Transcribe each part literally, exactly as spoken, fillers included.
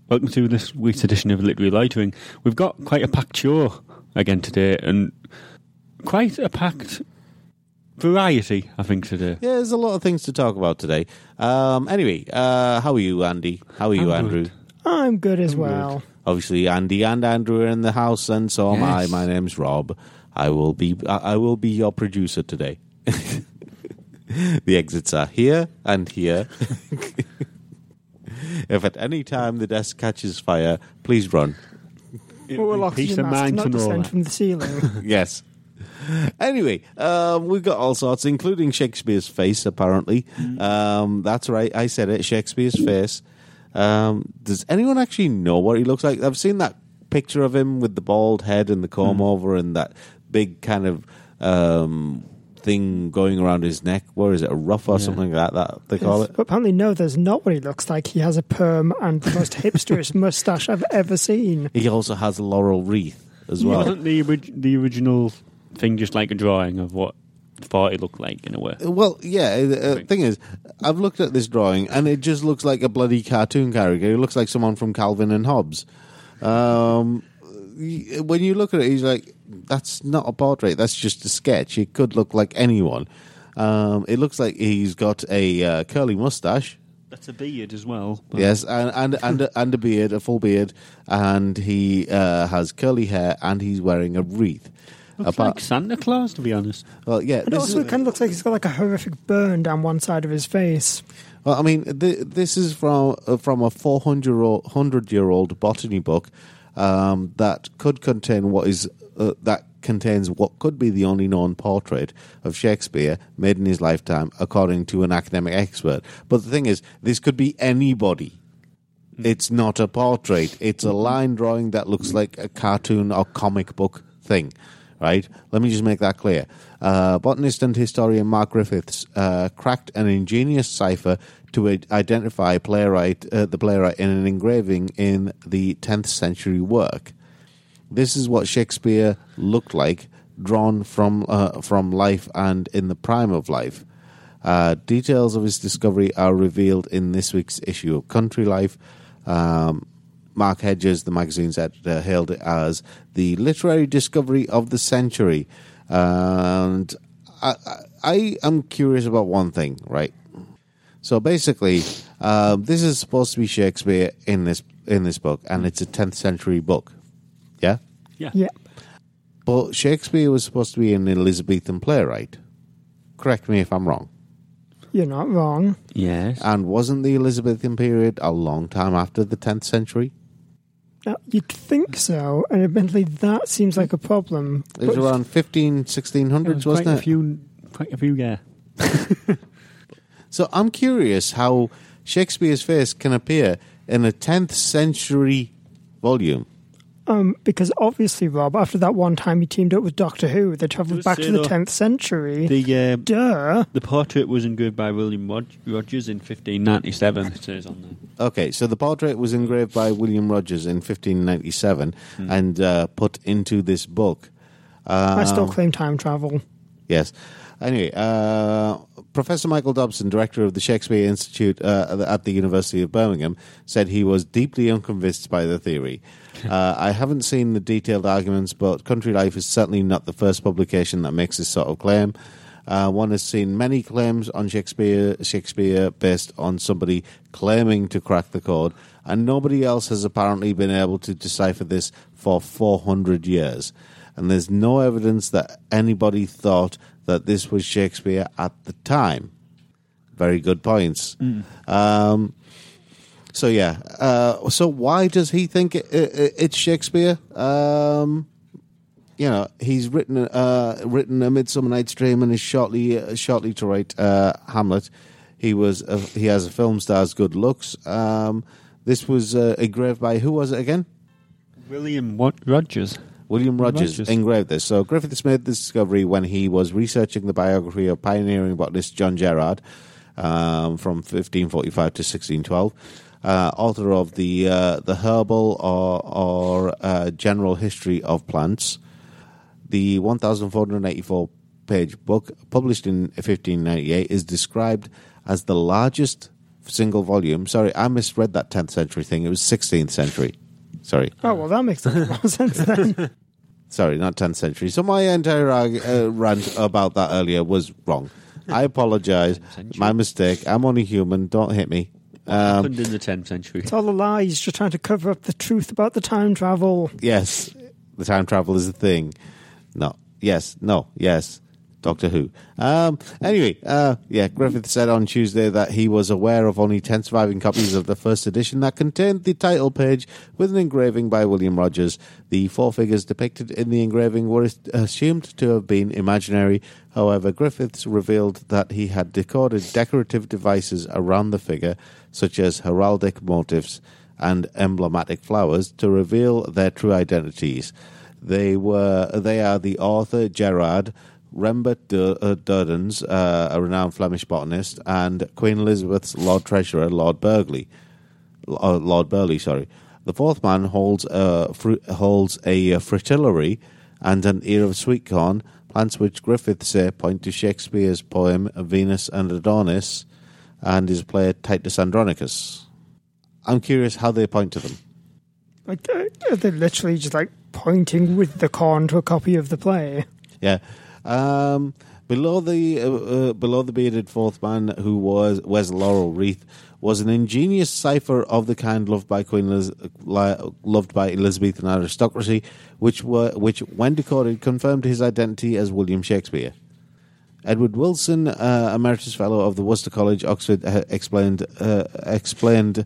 welcome to this week's edition of Literary Loitering. We've got quite a packed show again today, and quite a packed variety, I think, today. Yeah, there's a lot of things to talk about today. Um, anyway, uh, how are you, Andy? How are you, I'm Andrew? good. I'm good as I'm well. good. Obviously, Andy and Andrew are in the house, and so am I. Yes. My name's Rob. I will be I I will be your producer today. The exits are here and here. If at any time the desk catches fire, please run. Well, we'll lock Peace your of mask, mind not to know descend that. from the ceiling. Yes. Anyway, um, we've got all sorts, including Shakespeare's face, apparently. Um, that's right, I said it, Shakespeare's face. Um, does anyone actually know what he looks like? I've seen that picture of him with the bald head and the comb over and that big kind of um, thing going around his neck. Where is it, a ruff or Yeah. something like that, they call Yes. it? But apparently, no, there's not what he looks like. He has a perm and the most hipsterish moustache I've ever seen. He also has a laurel wreath as well. Wasn't the, orig- the original thing just like a drawing of what forty looked like in a way? Well, yeah, the uh, thing is, I've looked at this drawing and it just looks like a bloody cartoon character. It looks like someone from Calvin and Hobbes. Um, y- when you look at it, he's like, that's not a portrait, that's just a sketch. It could look like anyone. Um, it looks like he's got a uh, curly mustache. That's a beard as well. but- Yes, and and and a, and a beard, a full beard, and he uh, has curly hair, and he's wearing a wreath. Looks Apart- like Santa Claus, to be honest. well, yeah, And this also, is, it kind of looks like he's got like a horrific burn down one side of his face. well, I mean, th- this is from uh, from a four hundred year old botany book um, that could contain what is uh, that contains what could be the only known portrait of Shakespeare made in his lifetime, according to an academic expert. But the thing is, this could be anybody. It's not a portrait. It's a line drawing that looks like a cartoon or comic book thing. Right? Let me just make that clear. Uh, botanist and historian Mark Griffiths uh, cracked an ingenious cipher to i- identify playwright, uh, the playwright in an engraving in the tenth century work. This is what Shakespeare looked like, drawn from uh, from life and in the prime of life. Uh, details of his discovery are revealed in this week's issue of Country Life. Um, Mark Hedges, the magazine's editor, hailed it as the literary discovery of the century. And I, I, I am curious about one thing, right? So basically, uh, this is supposed to be Shakespeare in this in this book, and it's a tenth century book. Yeah? Yeah. Yeah. But Shakespeare was supposed to be an Elizabethan playwright. Correct me if I'm wrong. You're not wrong. Yes. And wasn't the Elizabethan period a long time after the tenth century? Now, you'd think so, and admittedly, that seems like a problem. It was But- around fifteen, sixteen hundreds, There was wasn't quite it? a few, quite a few, yeah. So I'm curious how Shakespeare's face can appear in a tenth century volume. Um, because obviously, Rob, after that one time he teamed up with Doctor Who, they travelled Does back say to the though- tenth century. The uh, Duh. the portrait was engraved by William Rod- Rogers in fifteen ninety-seven. It says on there. Okay, so the portrait was engraved by William Rogers in fifteen ninety-seven Hmm. and uh, put into this book. I still Um, claim time travel. Yes. Anyway, uh, Professor Michael Dobson, director of the Shakespeare Institute uh, at the University of Birmingham, said he was deeply unconvinced by the theory. Uh, I haven't seen the detailed arguments, but Country Life is certainly not the first publication that makes this sort of claim. Uh, one has seen many claims on Shakespeare, Shakespeare based on somebody claiming to crack the code, and nobody else has apparently been able to decipher this for four hundred years. And there's no evidence that anybody thought that this was Shakespeare at the time. Very good points. Um, so yeah, uh, so why does he think it, it, it's Shakespeare? Um, you know, he's written uh, written A Midsummer Night's Dream and is shortly uh, shortly to write uh, Hamlet. He was a, he has a film star's good looks. Um, this was uh, engraved by who was it again? William what Rogers. William Rogers, Rogers. engraved this. So Griffiths made this discovery when he was researching the biography of pioneering botanist John Gerard um, from fifteen forty-five to sixteen twelve, uh, author of the uh, the Herbal or, or uh, General History of Plants. The one thousand four hundred eighty-four page book, published in fifteen ninety-eight, is described as the largest single volume. Sorry, I misread that tenth century thing. It was sixteenth century. Sorry. Oh, well, that makes a lot more sense then. Sorry, not tenth century. So my entire uh, rant about that earlier was wrong. I apologise. My mistake. I'm only human. Don't hit me. What Um, happened in the tenth century? It's all a lie. He's just trying to cover up the truth about the time travel. yes, the time travel is a thing. No. Yes. No. Yes. Doctor Who. Um, anyway, uh, yeah, Griffith said on Tuesday that he was aware of only ten surviving copies of the first edition that contained the title page with an engraving by William Rogers. The four figures depicted in the engraving were assumed to have been imaginary. However, Griffiths revealed that he had decoded decorative devices around the figure, such as heraldic motifs and emblematic flowers, to reveal their true identities. They were they are the author Gerard, Rembert Durdens, uh, a renowned Flemish botanist, and Queen Elizabeth's Lord Treasurer, Lord Burghley. Uh, Lord Burghley, sorry. The fourth man holds a, fru- holds a fritillary and an ear of sweet corn, plants which Griffith say point to Shakespeare's poem Venus and Adonis and his play Titus Andronicus. I'm curious how they point to them. Like, uh, are they literally just like pointing with the corn to a copy of the play? Yeah. Um, below the uh, uh, below the bearded fourth man, who was wears a laurel wreath, was an ingenious cipher of the kind loved by Queen Liz, li- loved by Elizabethan aristocracy, which were which, when decoded, confirmed his identity as William Shakespeare. Edward Wilson, uh, Emeritus Fellow of the Worcester College, Oxford, uh, explained uh, explained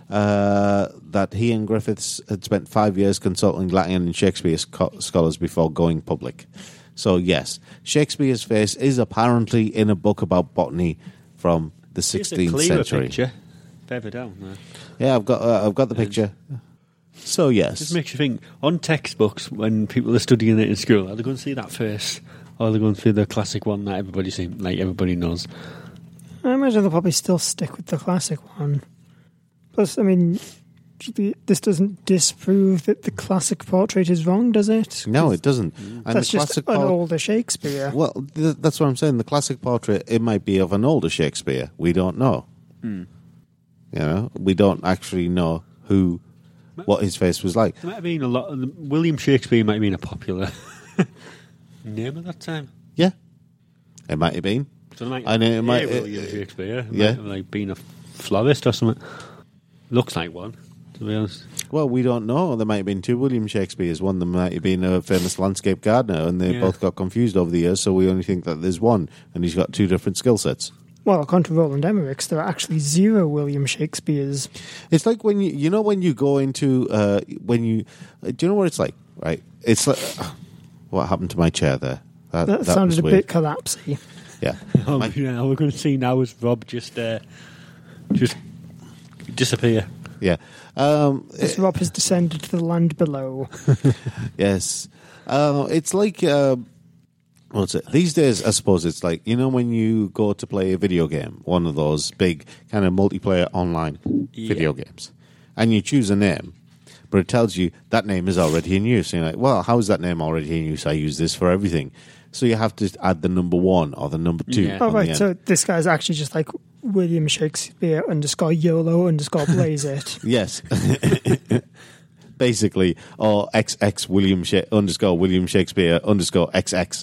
uh, that he and Griffiths had spent five years consulting Latin and Shakespeare sco- scholars before going public. So, yes, Shakespeare's face is apparently in a book about botany from the sixteenth Here's a clearer century. Picture. Further down there. Yeah, I've got uh, I've got the picture. So, yes. Just makes you think, on textbooks, when people are studying it in school, are they going to see that first? Or are they going to see the classic one that everybody seems, like everybody knows? I imagine they'll probably still stick with the classic one. Plus, I mean, this doesn't disprove that the classic portrait is wrong, does it? No, it doesn't. And That's the just classic an por- older Shakespeare. Well, th- that's what I'm saying. The classic portrait, it might be of an older Shakespeare. We don't know. Mm. You know, we don't actually know who, what his face was like. There might have been a lot of, William Shakespeare might have been a popular name at that time. Yeah, it might have been. So it might, I know it might- yeah, William Shakespeare. It yeah. might have like been a florist or something. Looks like one, to be honest. Well, we don't know. There might have been two William Shakespeares. One of them might have been a famous landscape gardener, and they Yeah. both got confused over the years, so we only think that there's one, and he's got two different skill sets. Well, according to Roland Emmerichs, there are actually zero William Shakespeares. It's like when you, you know, when you go into, uh, when you, uh, do you know what it's like, right? It's like, uh, what happened to my chair there? That, That, that sounded was a weird. bit collapsy. Yeah. Oh, My- yeah, we're going to see now as Rob just uh, just disappear. yeah. Um, As Rob has descended to the land below. Yes. Uh, it's like, uh, what's it? These days, I suppose it's like, you know, when you go to play a video game, one of those big kind of multiplayer online Yeah. video games, and you choose a name, but it tells you that name is already in use. And you're like, well, how is that name already in use? I use this for everything. So you have to add the number one or the number two. Yeah. Oh, on the right, end. so this guy's actually just like William Shakespeare underscore YOLO underscore blaze it. Yes. Basically, or X X William Sha- underscore William Shakespeare underscore X X.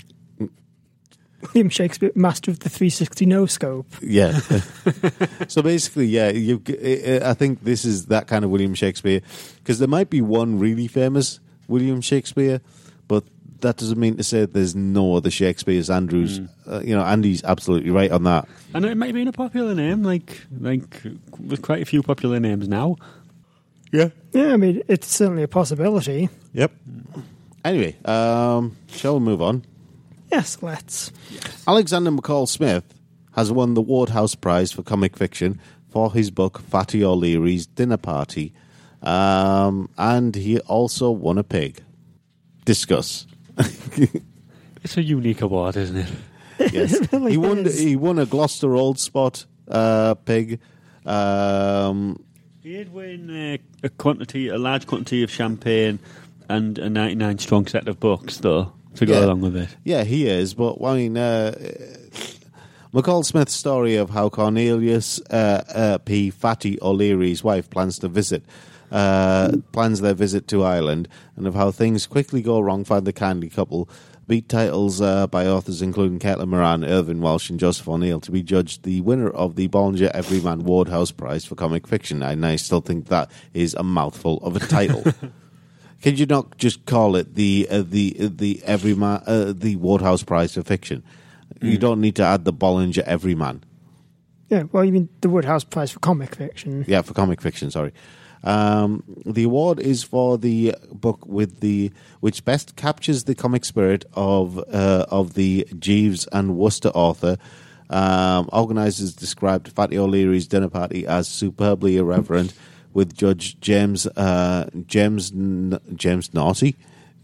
William Shakespeare, master of the three sixty no scope. Yeah. So basically, yeah, you. I think this is that kind of William Shakespeare, because there might be one really famous William Shakespeare, but that doesn't mean to say that there's no other Shakespeares. Andrews, Mm. uh, you know, Andy's absolutely right on that. And it might have been a popular name, like like with quite a few popular names now. Yeah. Yeah, I mean, it's certainly a possibility. Yep. Anyway, um, shall we move on? Yes, let's. Alexander McCall Smith has won the Ward House Prize for comic fiction for his book Fatty O'Leary's Dinner Party, um, and he also won a pig. Discuss. It's a unique award, isn't it? Yes, It really he won. is. He won a Gloucester Old Spot uh, pig. Um, He did win uh, a quantity, a large quantity of champagne, and a ninety-nine strong set of books, though, to go Yeah. along with it. yeah, he is. But I mean, uh, McCall Smith's story of how Cornelius uh, uh, P. Fatty O'Leary's wife plans to visit, uh, plans their visit to Ireland, and of how things quickly go wrong for the Candy couple, beat titles uh, by authors including Caitlin Moran, Irvin Welsh, and Joseph O'Neill to be judged the winner of the Bollinger Everyman Wodehouse Prize for Comic Fiction. And I still think that is a mouthful of a title. Could you not just call it the uh, the uh, the Everyman uh, the Wodehouse Prize for Fiction? Mm. You don't need to add the Bollinger Everyman. Yeah, well, you mean the Wodehouse Prize for Comic Fiction? Yeah, for comic fiction. Sorry. Um, the award is for the book with the which best captures the comic spirit of uh, of the Jeeves and Worcester author. Um, organisers described Fatty O'Leary's dinner party as superbly irreverent, with Judge James uh, James James Naughty.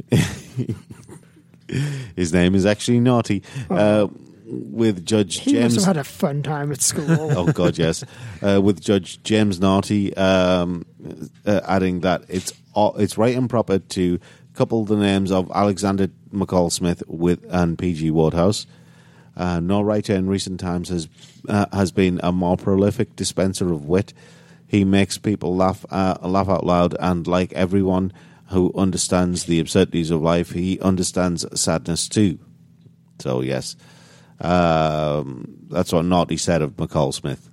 His name is actually Naughty. Oh. Uh, with Judge he James. He must have had a fun time at school. Oh, God, yes. Uh, with Judge James Naughty um, uh, adding that it's all, it's right and proper to couple the names of Alexander McCall Smith with and P G Wodehouse. Uh, no writer in recent times has uh, has been a more prolific dispenser of wit. He makes people laugh uh, laugh out loud, and like everyone who understands the absurdities of life, he understands sadness too. So, yes. Um, that's what Naughty said of McCall Smith.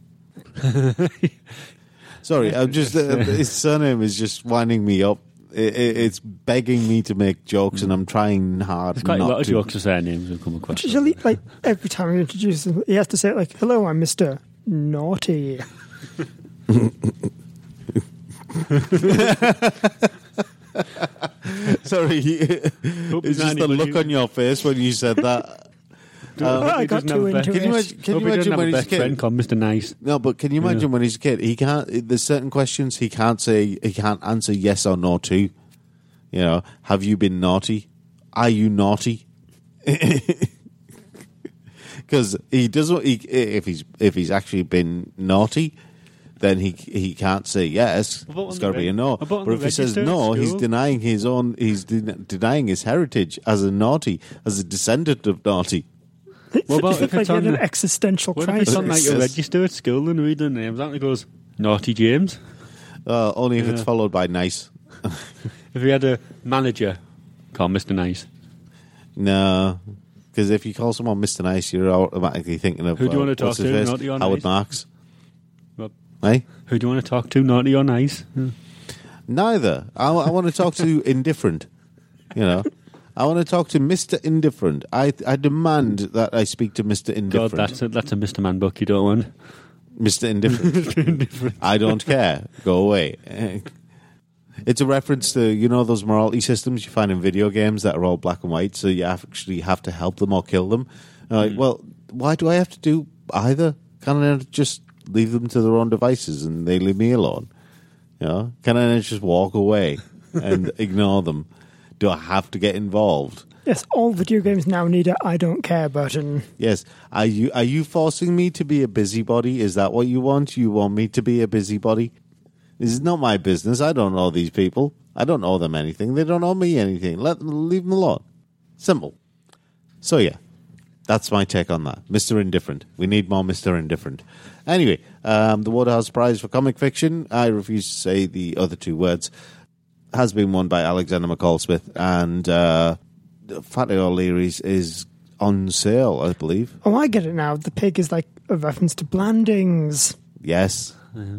Sorry, I'm just uh, his surname is just winding me up. It, it, it's begging me to make jokes, and I'm trying hard. There's quite not a lot of to. jokes of surnames we've come across. Usually, like every time he introduces him, he has to say it like, "Hello, I'm Mister Naughty." Sorry, it's just the look on your face when you said that. Um, I got too into Can you it. imagine, can Hope you he doesn't imagine have when a he's a best friend kid? called Mister Nice. No, but can you imagine Yeah. when he's a kid? He can't. There's certain questions he can't say. He can't answer yes or no to. You know, have you been naughty? Are you naughty? Because he doesn't. He, if he's if he's actually been naughty, then he he can't say yes. It's got to be a no. About on But the if he says register at no, he's school? denying his own. He's de- denying his heritage as a naughty, as a descendant of naughty. What about if It's like it's he had on an existential What if crisis. it's on like a Yes. register at school and read the names out and it goes, Naughty James? Uh, only if it's Yeah. followed by nice. If we had a manager called Mister Nice, No, because if you call someone Mister Nice, you're automatically thinking of Who do you uh, want to what's talk his to, face? naughty or Howard nice? Marks. Well, Hey, who do you want to talk to, naughty or nice? Hmm. neither. I, I want to talk to indifferent. You know, I want to talk to Mister Indifferent. I I demand that I speak to Mister God, Indifferent. that's a, that's a Mister Man book you don't want. Mister Indifferent. I don't care. Go away. It's a reference to, you know, those morality systems you find in video games that are all black and white, so you actually have to help them or kill them. And like, Mm. well, why do I have to do either? Can't I just leave them to their own devices and they leave me alone? You know, can I just walk away and ignore them? Do I have to get involved? Yes, all video games now need a "I don't care" button. Yes. Are you are you forcing me to be a busybody? Is that what you want? You want me to be a busybody? This is not my business. I don't know these people. I don't owe them anything. They don't owe me anything. Let them leave them alone. Simple. So yeah, that's my take on that. Mister Indifferent. We need more Mister Indifferent. Anyway, um, the Wodehouse Prize for Comic Fiction, I refuse to say the other two words, has been won by Alexander McCall Smith, and uh, Fatty O'Leary's is on sale, I believe. Oh, I get it now. The pig is like a reference to Blandings. Yes.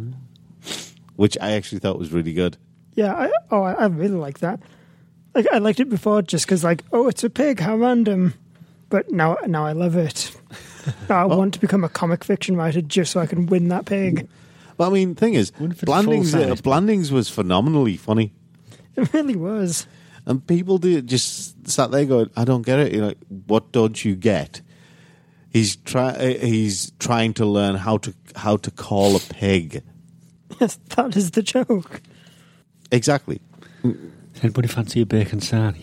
Which I actually thought was really good. Yeah, I, oh, I, I really like that. Like, I liked it before just because, like, oh, it's a pig, how random. But now, now I love it. Now I Oh. want to become a comic fiction writer just so I can win that pig. But I mean, thing is, Wonder if it's Blandings, uh, full-size. Blandings was phenomenally funny. It really was. And people did just sat there going, I don't get it. You're like, what don't you get? He's try he's trying to learn how to how to call a pig. Yes, that is the joke. Exactly. Does anybody fancy a bacon sarnie?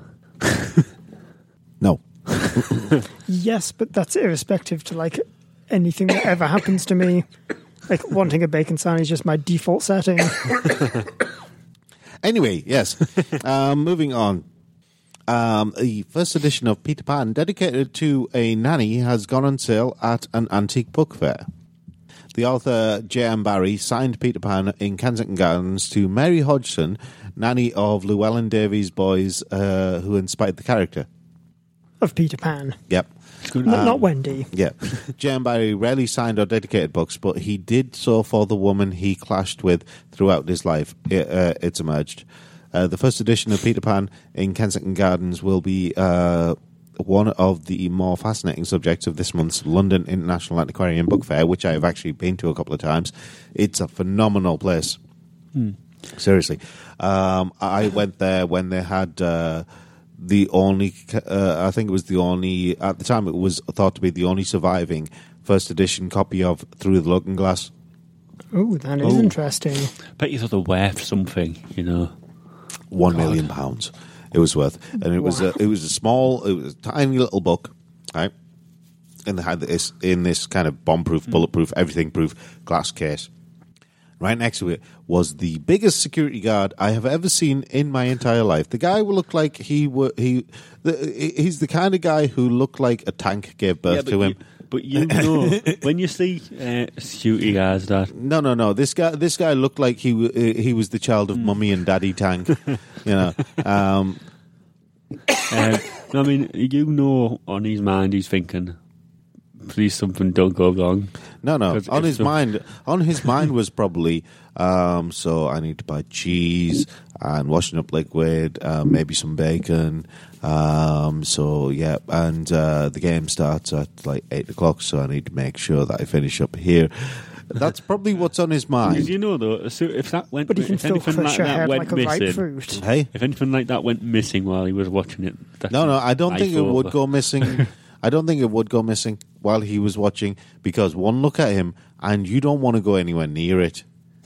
No. Yes, but that's irrespective to, like, anything that ever happens to me. Like, wanting a bacon sarnie is just my default setting. Anyway, yes. um, moving on. Um, the first edition of Peter Pan, dedicated to a nanny, has gone on sale at an antique book fair. The author J M Barrie signed Peter Pan in Kensington Gardens to Mary Hodgson, nanny of Llewellyn Davies' boys, uh, who inspired the character. Of Peter Pan. Yep. N- um, not Wendy. Yeah. J M Barrie rarely signed or dedicated books, but he did so for the woman he clashed with throughout his life. It, uh, it's emerged. Uh, the first edition of Peter Pan in Kensington Gardens will be uh, one of the more fascinating subjects of this month's London International Antiquarian Book Fair, which I have actually been to a couple of times. It's a phenomenal place. Hmm. Seriously. Um, I went there when they had uh, the only, uh, I think it was the only, at the time it was thought to be the only surviving first edition copy of Through the Looking Glass. Oh, that is Oh. interesting. Bet you thought they were worth something, you know. One God. million pounds. It was worth, and it was Wow. a, it was a small, it was a tiny little book, right? And they had this in this kind of bomb-proof, bulletproof, everything-proof glass case. Right next to it was the biggest security guard I have ever seen in my entire life. The guy looked like he were he. The, he's the kind of guy who looked like a tank gave birth Yeah, but to him. You, but you know, when you see uh, security guards that... No, no, no. This guy, this guy looked like he w- uh, he was the child of Mummy and Daddy Tank. You know, um, Uh, I mean, you know on his mind he's thinking, please something don't go wrong. no, no. 'Cause On if his the- mind, on his mind was probably. Um, so I need to buy cheese and washing up liquid, uh, maybe some bacon. Um, so yeah, and uh, the game starts at like eight o'clock. So I need to make sure that I finish up here. That's probably what's on his Because mind. you know, though, so if that went, But you can if still anything crush like your that head went like a missing, ripe fruit. Hey, if anything like that went missing while he was watching it, that's no, no, I don't life think it would over. go missing. I don't think it would go missing while he was watching, because one look at him and you don't want to go anywhere near it.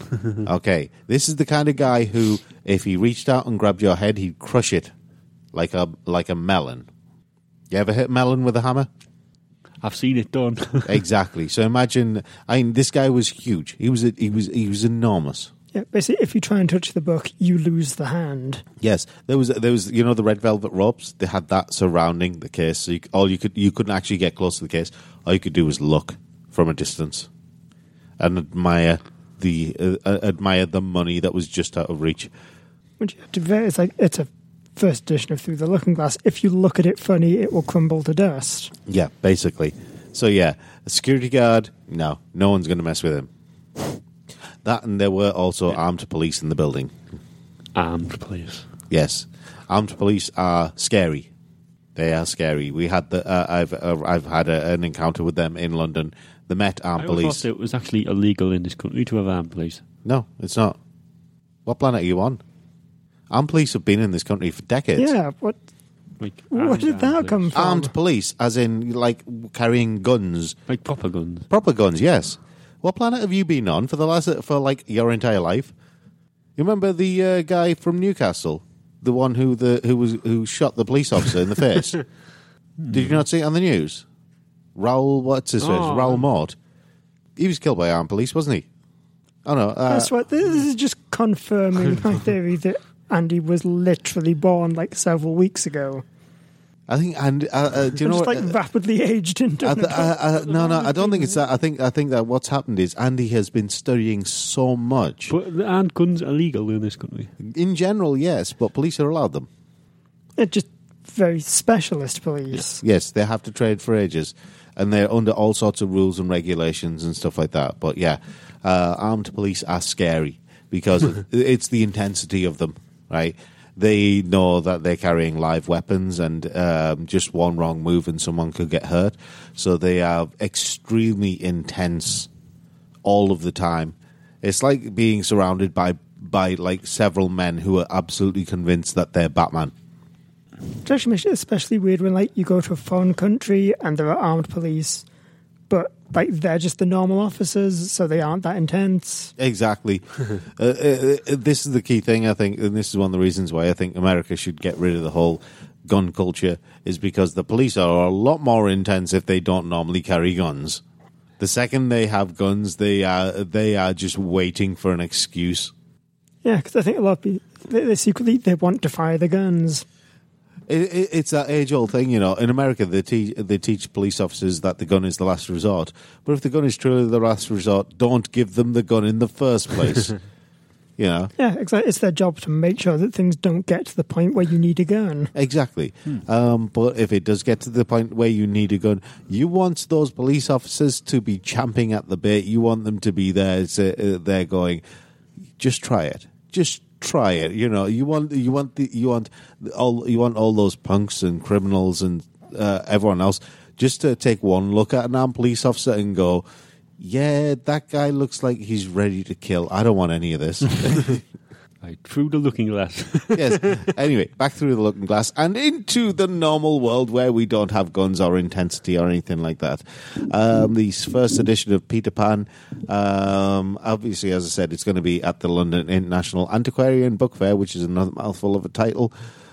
Okay, this is the kind of guy who, if he reached out and grabbed your head, he'd crush it like a like a melon. You ever hit melon with a hammer? I've seen it done. Exactly. So imagine, I mean, this guy was huge. He was he was he was enormous. Yeah, basically, if you try and touch the book, you lose the hand. Yes, there was there was you know the red velvet ropes. They had that surrounding the case. So you, all you could you couldn't actually get close to the case. All you could do was look from a distance and admire the uh, admire the money that was just out of reach. Which you have to ver- it's like it's a first edition of Through the Looking Glass. If you look at it funny, it will crumble to dust. Yeah, basically. So yeah, a security guard. No, no one's going to mess with him. That, and there were also armed police in the building. Armed police. Yes, armed police are scary. They are scary. We had the. Uh, I've uh, I've had a, an encounter with them in London. The Met Armed I always Police. thought it was actually illegal in this country to have armed police. No, it's not. What planet are you on? Armed police have been in this country for decades. Yeah, what? Like, Where armed did that armed come police. from? Armed police, as in like carrying guns, Like proper guns. proper guns. Yes. What planet have you been on for the last for like your entire life? You remember the uh, guy from Newcastle, the one who the who was who shot the police officer in the face? Did you not see it on the news? Raoul, what's his face? Oh. Raoul Mort. He was killed by armed police, wasn't he? Oh no. Uh, That's what. This is just confirming my theory that Andy was literally born like several weeks ago. I think. And uh, uh, do you And know just what? like uh, rapidly aged into. I th- I, I, no, no, I don't think it's that. I think I think that what's happened is Andy has been studying so much. But the armed guns are legal in this country. In general, yes, but police are allowed them. It's just very specialist police. Yes, they have to trade for ages, and they're under all sorts of rules and regulations and stuff like that. But yeah, uh, armed police are scary because of, it's the intensity of them, right? They know that they're carrying live weapons, and um, just one wrong move and someone could get hurt. So they are extremely intense all of the time. It's like being surrounded by by like several men who are absolutely convinced that they're Batman. It actually makes it especially weird when like you go to a foreign country and there are armed police, but like they're just the normal officers, so they aren't that intense. Exactly. uh, uh, this is the key thing, I think, and this is one of the reasons why I think America should get rid of the whole gun culture, is because the police are a lot more intense if they don't normally carry guns. The second they have guns, they are they are just waiting for an excuse. Yeah, because I think a lot of people they, they secretly they want to fire the guns. It, it, it's that age-old thing, you know. In America, they teach they teach police officers that the gun is the last resort. But if the gun is truly the last resort, don't give them the gun in the first place. You know? Yeah, exactly. It's their job to make sure that things don't get to the point where you need a gun. Exactly. Hmm. Um, but if it does get to the point where you need a gun, you want those police officers to be champing at the bit. You want them to be there. Uh, they're going, just try it. Just try it. You know, you want you want the you want all you want all those punks and criminals and uh, everyone else just to take one look at an armed police officer and go, yeah, that guy looks like he's ready to kill. I don't want any of this. Right, through the looking glass. Yes. Anyway, back through the looking glass and into the normal world where we don't have guns or intensity or anything like that. Um, the first edition of Peter Pan, um, obviously, as I said, it's going to be at the London International Antiquarian Book Fair, which is another mouthful of a title.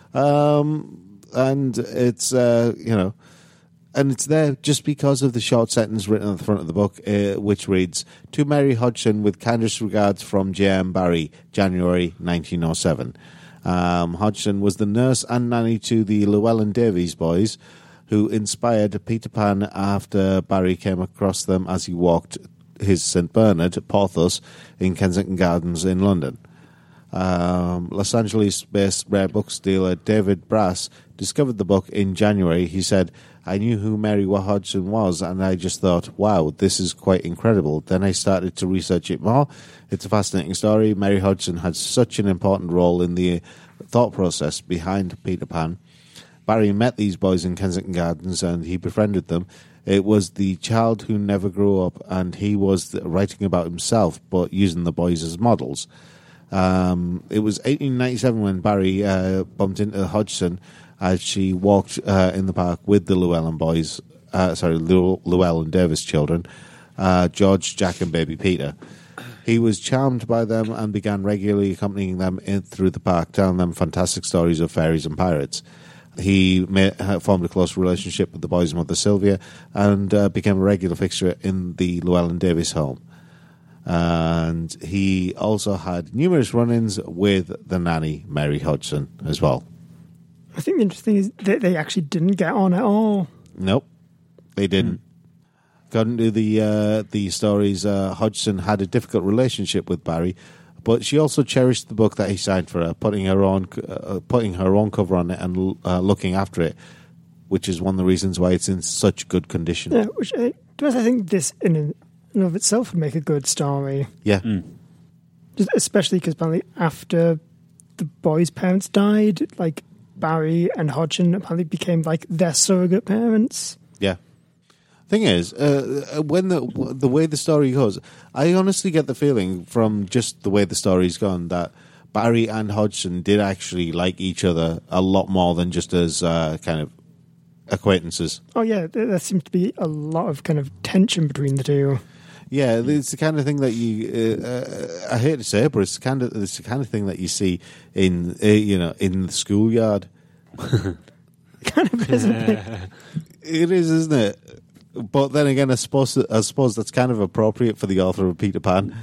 Um, and it's, uh, you know, and it's there just because of the short sentence written on the front of the book, uh, which reads, "To Mary Hodgson, with kindest regards from J M. Barrie, January nineteen oh seven. Um, Hodgson was the nurse and nanny to the Llewellyn Davies boys, who inspired Peter Pan after Barrie came across them as he walked his Saint Bernard, Porthos, in Kensington Gardens in London. Um, Los Angeles-based rare books dealer David Brass discovered the book in January. He said, I knew who Mary Hodgson was, and I just thought, wow, this is quite incredible. Then I started to research it more. It's a fascinating story. Mary Hodgson had such an important role in the thought process behind Peter Pan. Barrie met these boys in Kensington Gardens, and he befriended them. It was the child who never grew up, and he was writing about himself, but using the boys as models. Um, it was eighteen ninety-seven when Barrie uh, bumped into Hodgson as she walked uh, in the park with the Llewellyn boys, uh, sorry, Llew- Llewellyn Davis children, uh, George, Jack, and baby Peter. He was charmed by them and began regularly accompanying them in, through the park, telling them fantastic stories of fairies and pirates. He made, formed a close relationship with the boys' mother, Sylvia, and uh, became a regular fixture in the Llewellyn Davis home. And he also had numerous run-ins with the nanny, Mary Hodgson, as well. I think the interesting thing is that they actually didn't get on at all. Nope, they didn't. Mm. According to the uh, the stories, uh, Hodgson had a difficult relationship with Barrie, but she also cherished the book that he signed for her, putting her own uh, putting her own cover on it and uh, looking after it, which is one of the reasons why it's in such good condition. Yeah, which I, I think this in and of itself would make a good story. Yeah, mm. Just especially because apparently after the boys' parents died, like Barrie and Hodgson apparently became like their surrogate parents. Yeah. Thing is, uh, when the the way the story goes, I honestly get the feeling from just the way the story's gone that Barrie and Hodgson did actually like each other a lot more than just as uh, kind of acquaintances. Oh yeah, there seems to be a lot of kind of tension between the two. Yeah, it's the kind of thing that you. Uh, uh, I hate to say it, but it's the kind of it's the kind of thing that you see in uh, you know in the schoolyard. Kind of, isn't it? It is, isn't it? But then again, I suppose I suppose that's kind of appropriate for the author of Peter Pan.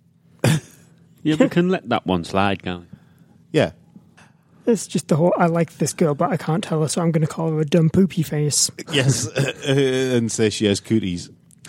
Yeah, we can let that one slide, can't we? Yeah. It's just the whole, I like this girl, but I can't tell her, so I'm going to call her a dumb poopy face. Yes, and say she has cooties.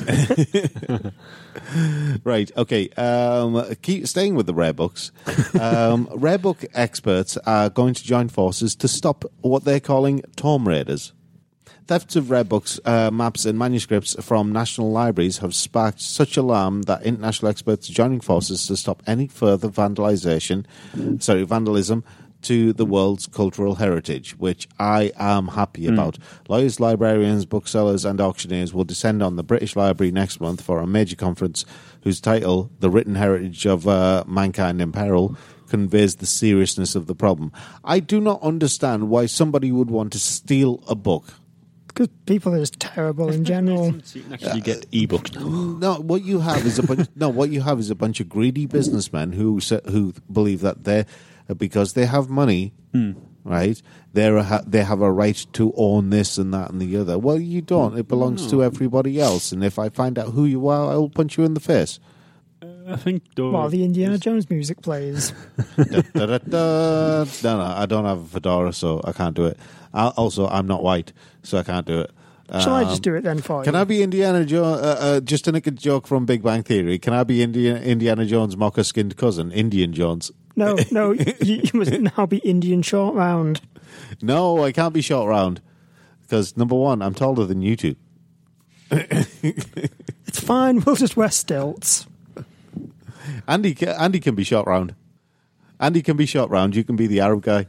Right, okay. Um, keep staying with the rare books. Um, rare book experts are going to join forces to stop what they're calling tomb raiders. Thefts of rare books, uh, maps and manuscripts from national libraries have sparked such alarm that international experts are joining forces to stop any further vandalization, sorry, vandalism to the world's cultural heritage, which I am happy mm. about. Lawyers, librarians, booksellers and auctioneers will descend on the British Library next month for a major conference whose title, The Written Heritage of uh, Mankind in Peril, conveys the seriousness of the problem. I do not understand why somebody would want to steal a book. Because people are just terrible in general. So you can actually get ebooks now. No, what you have is a bunch. no, what you have is a bunch of greedy businessmen who who believe that they, because they have money, hmm. right? They they have a right to own this and that and the other. Well, you don't. It belongs no. to everybody else. And if I find out who you are, I will punch you in the face. Uh, I think though. While the Indiana Jones music plays. da, da, da, da. No, no, I don't have a fedora, so I can't do it. I, also, I'm not white, so I can't do it. Shall I Um, just do it then for you? Can I be Indiana Jones? Uh, uh, just to make a joke from Big Bang Theory. Can I be Indiana, Indiana Jones' mocha-skinned cousin, Indian Jones? No, no, you, you must now be Indian short round. No, I can't be short round because number one, I'm taller than you two. It's fine. We'll just wear stilts. Andy, ca- Andy can be short round. Andy can be short round. You can be the Arab guy.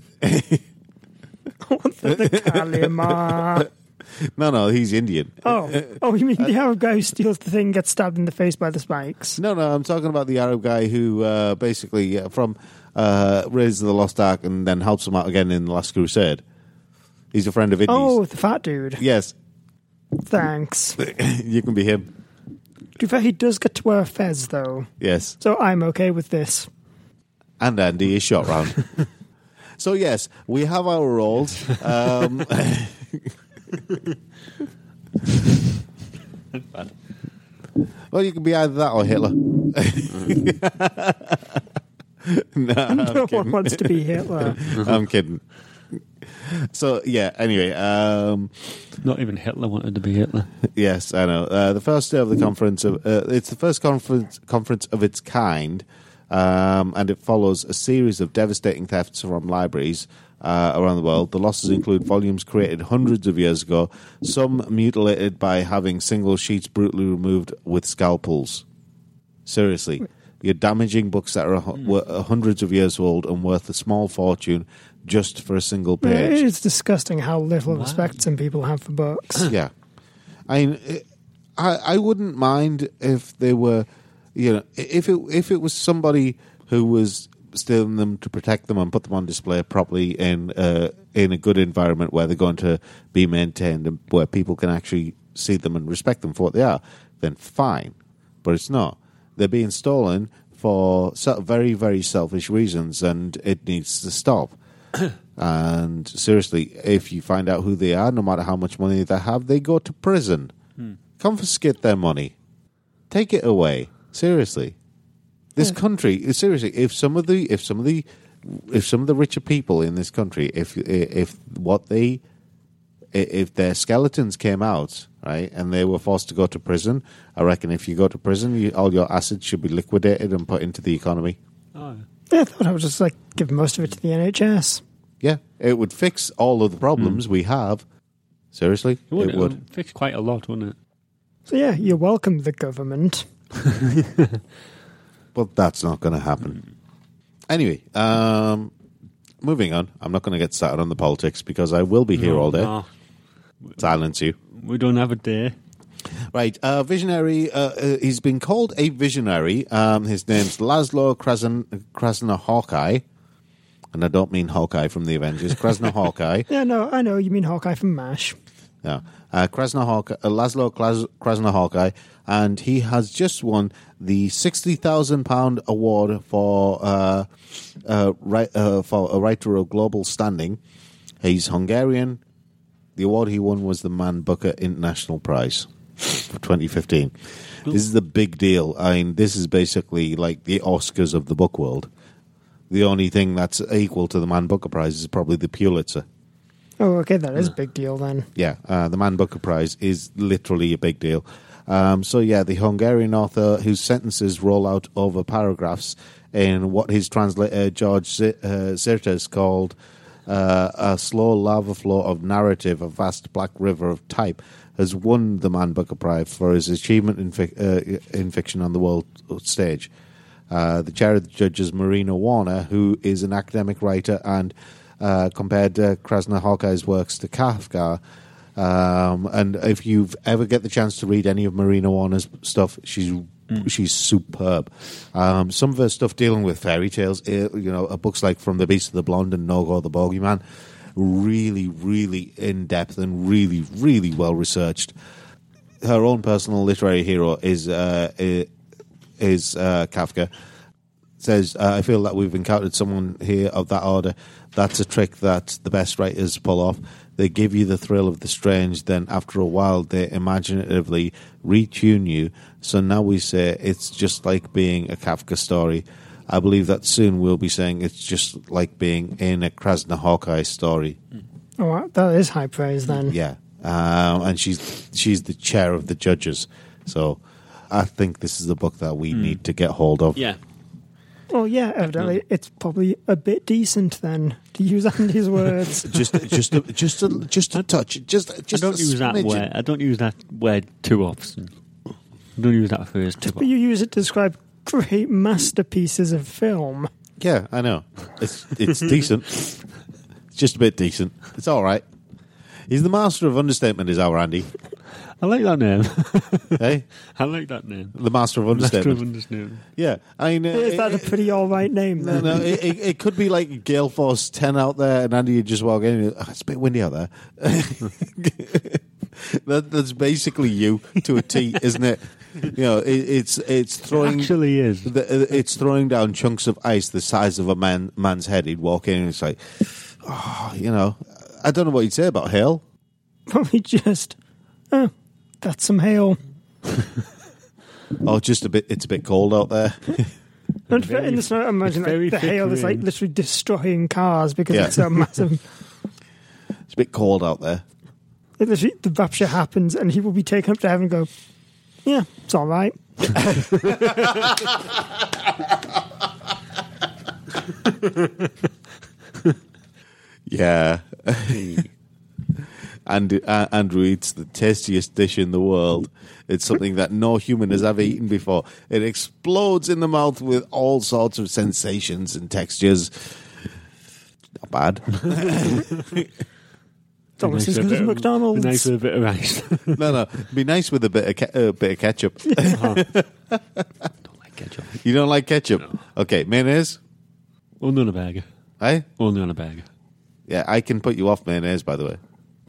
What the, the Kalima? No, no, he's Indian. Oh, oh, you mean the Arab guy who steals the thing, gets stabbed in the face by the spikes? No, no, I'm talking about the Arab guy who uh, basically uh, from uh, Raiders of the Lost Ark and then helps him out again in the Last Crusade. He's a friend of Indy's. Oh, the fat dude. Yes, Thanks. you can be him. To be fair, he does get to wear a fez, though. Yes, So I'm okay with this. and Andy is short round. So yes, we have our roles. Um, well, you can be either that or Hitler. no, I'm No one kidding. wants to be Hitler. I'm kidding. So yeah. Anyway, um, Not even Hitler wanted to be Hitler. yes, I know. Uh, the first day of the conference of uh, it's the first conference conference of its kind, um, and it follows a series of devastating thefts from libraries uh, around the world. The losses include volumes created hundreds of years ago, some mutilated by having single sheets brutally removed with scalpels. Seriously. You're damaging books that are hu- were hundreds of years old and worth a small fortune just for a single page. It's disgusting how little respect some people have for books. Yeah, I mean, it- I I wouldn't mind if they were, you know, if it if it was somebody who was stealing them to protect them and put them on display properly in uh, in a good environment where they're going to be maintained and where people can actually see them and respect them for what they are. Then fine, but it's not. They're being stolen for se- very very selfish reasons, and it needs to stop. And seriously, if you find out who they are, no matter how much money they have, they go to prison. Hmm. Confiscate their money. Take it away. Seriously. This country, seriously, if some of the if some of the if some of the richer people in this country, if if what they if their skeletons came out, right, and they were forced to go to prison, I reckon if you go to prison, you, all your assets should be liquidated and put into the economy. Oh, Yeah, I thought I would just like give most of it to the N H S. Yeah, it would fix all of the problems we have. Seriously, it would, it would. would fix quite a lot, wouldn't it? So yeah, you're welcome, the government. But that's not going to happen. Anyway, um, moving on. I'm not going to get started on the politics because I will be here No, all day. no. Silence you. We don't have a day. Right, uh, visionary. Uh, uh, he's been called a visionary. Um, his name's Laszlo Krasn- Krasner Hawkeye. And I don't mean Hawkeye from the Avengers. Krasner Hawkeye. Yeah, no, I know. You mean Hawkeye from MASH. Yeah. Uh, Krasner Hawkeye, uh, Laszlo Klas- Krasner Hawkeye. And he has just won the sixty thousand pounds award for, uh, uh, right, uh, for a writer of global standing. He's Hungarian. The award he won was the Man Booker International Prize for twenty fifteen. This is the big deal. I mean, this is basically like the Oscars of the book world. The only thing that's equal to the Man Booker Prize is probably the Pulitzer. Oh, okay, that is a big deal then. Yeah, uh, the Man Booker Prize is literally a big deal. Um, so, yeah, the Hungarian author whose sentences roll out over paragraphs in what his translator George Z- uh, Zirtes called uh, a slow lava flow of narrative, a vast black river of type, has won the Man Booker Prize for his achievement in, fic- uh, in fiction on the world stage. Uh, the chair of the judges, Marina Warner, who is an academic writer and uh, compared uh, Krasner Hawkeye's works to Kafka. Um, and if you've ever get the chance to read any of Marina Warner's stuff, she's mm. she's superb. Um, some of her stuff dealing with fairy tales, uh, you know, uh, books like From the Beast of the Blonde and Nogo the Bogeyman, really, really in depth and really, really well researched. Her own personal literary hero is uh, is uh, Kafka. says, uh, I feel that we've encountered someone here of that order. That's a trick that the best writers pull off. They give you the thrill of the strange, then after a while they imaginatively retune you. So now we say it's just like being a Kafka story. I believe that soon we'll be saying it's just like being in a Krasner Hawkeye story. Oh, wow, that is high praise then. Yeah. Um, and she's she's the chair of the judges. So I think this is the book that we mm. need to get hold of. Yeah. Well, yeah, evidently it's probably a bit decent then, to use Andy's words. just, just, a, just, a, just a touch. Just, just. I don't a use that word. I don't use that word too often. I don't use that phrase too often. But you use it to describe great masterpieces of film. Yeah, I know. It's it's decent. It's just a bit decent. It's all right. He's the master of understatement, is our Andy. I like that name. Hey? I like that name. The Master of Understatement. Master of Understatement. Yeah. I mean, uh, is that it, a pretty all right name, then? No, no it, it, it could be like a Gale Force ten out there, and Andy, you just walk in and oh, it's a bit windy out there. that, that's basically you to a T, isn't it? You know, it, it's it's throwing... It actually is. The, it's throwing down chunks of ice the size of a man man's head. He'd walk in and it's like, oh, you know, I don't know what you'd say about hail. Probably just, oh, that's some hail. Oh, just a bit. It's a bit cold out there. And very, in the snow, imagine like, the hail rain. Is like literally destroying cars because yeah. it's so massive. It's a bit cold out there. It literally, the rapture happens, and he will be taken up to heaven and go, "Yeah, it's all right." Yeah. And uh, Andrew eats the tastiest dish in the world. It's something that no human has ever eaten before. It explodes in the mouth with all sorts of sensations and textures. Not bad. It's almost as good as McDonald's. Be nice with a bit of rice. No, no. Be nice with a bit of ke- uh, bit of ketchup. Uh-huh. Don't like ketchup. You don't like ketchup? No. Okay, mayonnaise? Only on a burger. Eh? Only on a burger. Yeah, I can put you off mayonnaise, by the way.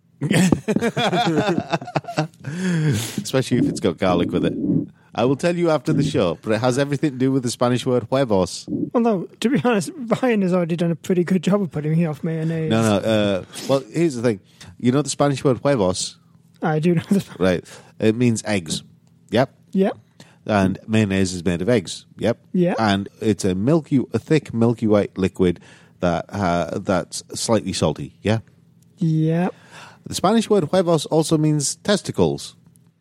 Especially if it's got garlic with it. I will tell you after the show, but it has everything to do with the Spanish word huevos. Well, no, to be honest, Ryan has already done a pretty good job of putting me off mayonnaise. No, no. Uh, well, here's the thing. You know the Spanish word huevos? I do know the Right. It means eggs. Yep. Yep. And mayonnaise is made of eggs. Yep. Yeah. And it's a milky, a thick, milky white liquid that uh, that's slightly salty. Yeah. Yep. The Spanish word huevos also means testicles.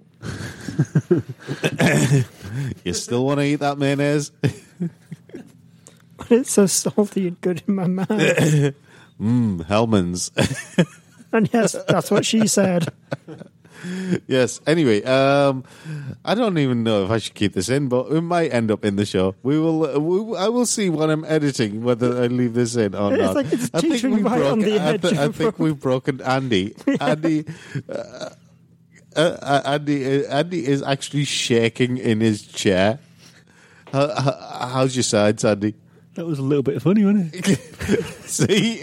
You still want to eat that mayonnaise? But it's so salty and good in my mouth. Mmm, Hellman's. And yes, that's what she said. Yes. Anyway, um, I don't even know if I should keep this in, but it might end up in the show. We will. Uh, we, I will see when I'm editing whether I leave this in or it's not. Like it's I think we've right broken. on the I, edge th- I of think we've broken Andy. Andy. Uh, uh, Andy. Uh, Andy is actually shaking in his chair. How, how, how's your sides, Andy? That was a little bit funny, wasn't it? See.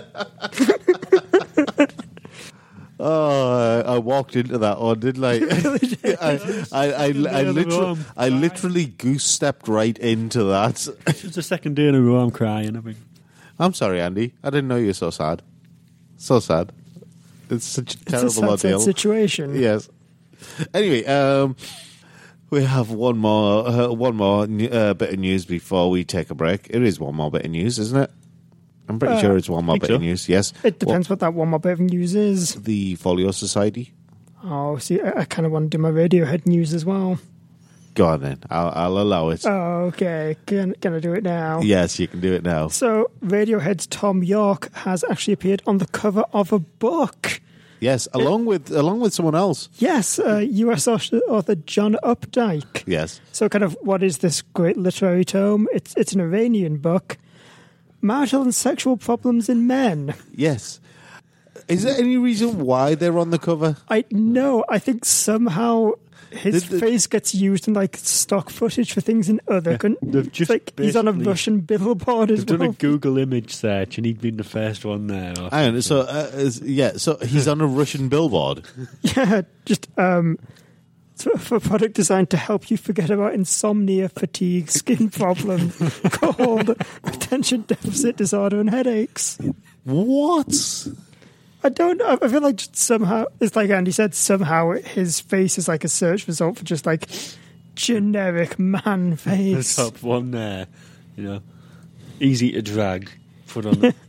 Oh, I, I walked into that one, didn't I? I, I, I, I, literally, I literally goose stepped right into that. It's the second day in a row I'm crying. I mean, I'm sorry, Andy. I didn't know you were so sad. So sad. It's such a terrible it's a sad, ordeal. sad situation. Yes. Anyway, um, we have one more, uh, one more uh, bit of news before we take a break. It is one more bit of news, isn't it? I'm pretty uh, sure it's one more bit so. of news, yes. It depends well, what that one more bit of news is. The Folio Society. Oh, see, I, I kind of want to do my Radiohead news as well. Go on then. I'll, I'll allow it. Oh, okay. Can, can I do it now? Yes, you can do it now. So, Radiohead's Tom York has actually appeared on the cover of a book. Yes, along it, with along with someone else. Yes, uh, U S author John Updike. Yes. So, kind of, what is this great literary tome? It's it's an Iranian book. Marital and sexual problems in men. Yes. Is there any reason why they're on the cover? I know. I think somehow his the, the, face gets used in like stock footage for things in other countries. Like he's on a Russian billboard as they've well. Done a Google image search and he'd been the first one there. Hang on, so uh, is, yeah, so he's on a Russian billboard. Yeah, just um, So for a product designed to help you forget about insomnia, fatigue, skin problems, cold, attention deficit disorder, and headaches. What? I don't know. I feel like just somehow, it's like Andy said, somehow his face is like a search result for just like generic man The face. top one there, you know, easy to drag. Put on. The...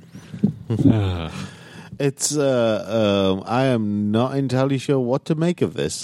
ah. It's. Uh, um, I am not entirely sure what to make of this.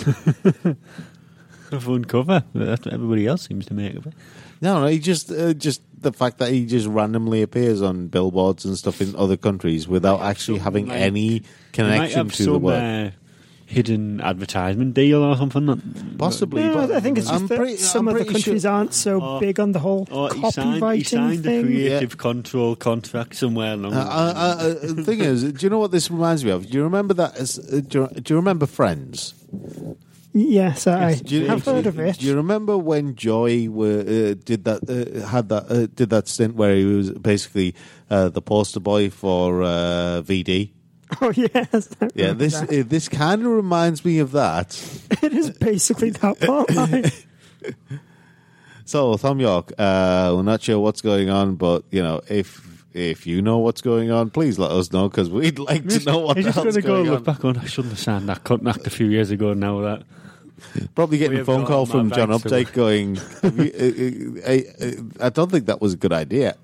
A fun cover. That's what everybody else seems to make of it. No, no, he just uh, just the fact that he just randomly appears on billboards and stuff in other countries without actually having like, any connection to some, the work. Uh, hidden advertisement deal or something. That, Possibly, No, but I think it's just I'm that pretty- some I'm other pretty countries sure- aren't so Or- big on the whole or he signed, he copywriting signed a thing. creative Yeah. control contract somewhere along. Uh, the uh, uh, the thing is, do you know what this reminds me of? Do you remember that? As, uh, do, you, do you remember Friends? Yes, I Do you, have heard of it. Do you remember when Joey were, uh, did that? Uh, had that? Uh, did that stint where he was basically uh, the poster boy for uh, V D? Oh yes, I Yeah, remember this that. uh, this kind of reminds me of that. It is basically that part. Line. So, Thom Yorke, uh, we're not sure what's going on, but you know, if if you know what's going on, please let us know because we'd like to know what He's the just hell's going to go going look on. back on. I shouldn't have signed that contract a few years ago. Now that Probably getting We a have phone got call all from my John bags to- Updike going, have you, uh, uh, I, I don't think that was a good idea.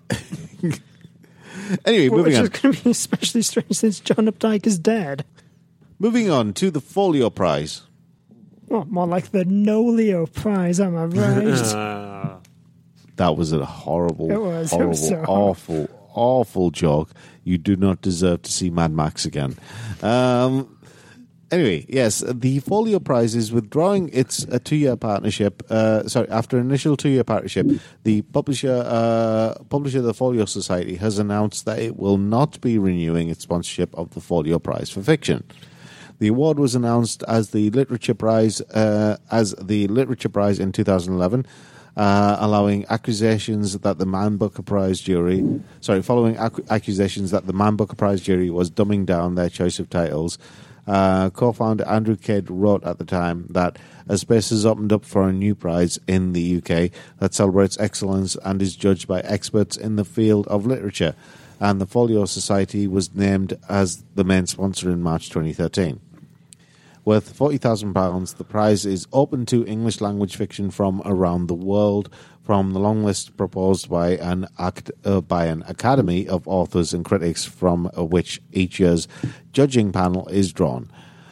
Anyway, Which moving is on. going to be especially strange since John Updike is dead. Moving on to the Folio Prize. Well, more like the Nolio Prize, am I right? uh, That was a horrible, It was. It horrible, was so awful, awful joke. You do not deserve to see Mad Max again. Um, anyway, yes, the Folio Prize is withdrawing its a two-year partnership. Uh, sorry, after an initial two-year partnership, the publisher, uh, publisher of the Folio Society has announced that it will not be renewing its sponsorship of the Folio Prize for Fiction. The award was announced as the Literature Prize, uh, as the Literature Prize in two thousand eleven. Uh, allowing accusations that the Man Booker Prize jury, sorry, following ac- accusations that the Man Booker Prize jury was dumbing down their choice of titles. Uh, co-founder Andrew Kidd wrote at the time that a space has opened up for a new prize in the U K that celebrates excellence and is judged by experts in the field of literature, and the Folio Society was named as the main sponsor in March twenty thirteen. Worth forty thousand pounds, the prize is open to English-language fiction from around the world, from the long list proposed by an act, uh, by an academy of authors and critics, from uh, which each year's judging panel is drawn.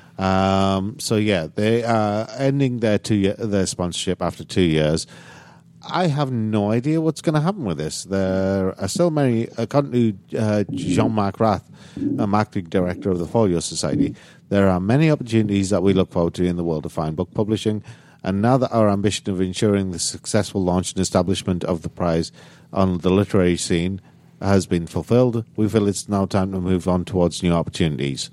Um, so yeah, they are ending their two year, their sponsorship after two years. I have no idea what's going to happen with this. There are still many, according to uh, Jean-Marc Rath, a marketing director of the Folio Society, there are many opportunities that we look forward to in the world of fine book publishing, and now that our ambition of ensuring the successful launch and establishment of the prize on the literary scene has been fulfilled, we feel it's now time to move on towards new opportunities.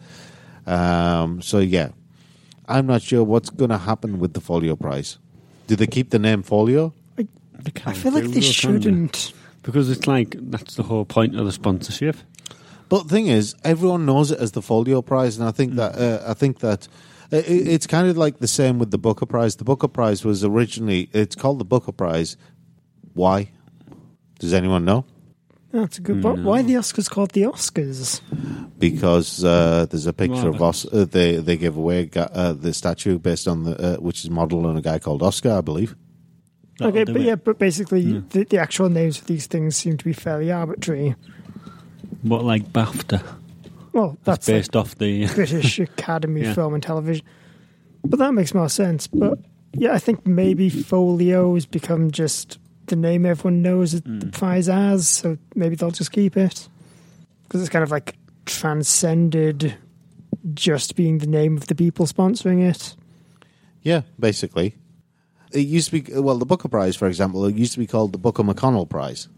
Um, so yeah, I'm not sure what's going to happen with the Folio Prize. Do they keep the name Folio? they I can't feel like do they though, can they? shouldn't. Because it's like that's the whole point of the sponsorship. But the thing is, everyone knows it as the Folio Prize, and I think that uh, I think that uh, it, it's kind of like the same with the Booker Prize. The Booker Prize was originally it's called the Booker Prize. Why? Does anyone know? That's a good point. Why are the Oscars called the Oscars? Because uh, there's a picture Well, of Os- uh, they they give away ga- uh, the statue based on the uh, which is modelled on a guy called Oscar, I believe. That'll Okay, do but it. yeah, but basically the, the actual names of these things seem to be fairly arbitrary. What like BAFTA? Well, That's that's like based off the. British Academy Yeah. Film and Television. But that makes more sense. But yeah, I think maybe Folio has become just the name everyone knows it, the prize as, so maybe they'll just keep it. Because it's kind of like transcended just being the name of the people sponsoring it. Yeah, basically. It used to be, well, the Booker Prize, for example, it used to be called the Booker McConnell Prize.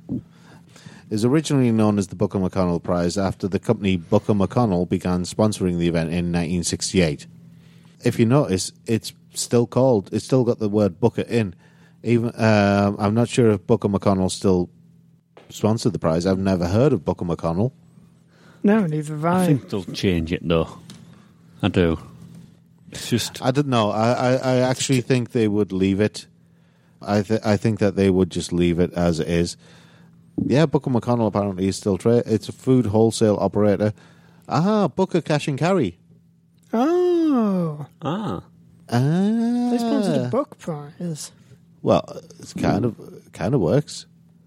It was originally known as the Booker McConnell Prize after the company Booker McConnell began sponsoring the event in nineteen sixty-eight. If you notice, it's still called, it's still got the word Booker in. Even um, I'm not sure if Booker McConnell still sponsored the prize. I've never heard of Booker McConnell. No, neither have I. I think they'll change it though. I do. It's just I don't know. I, I, I actually think they would leave it. I th- I think that they would just leave it as it is. Yeah, Booker McConnell apparently is still trade. It's a food wholesale operator. Ah, Booker Cash and Carry. Oh, ah. they sponsored a Ah. book prize. Well, it's kind of kind of works.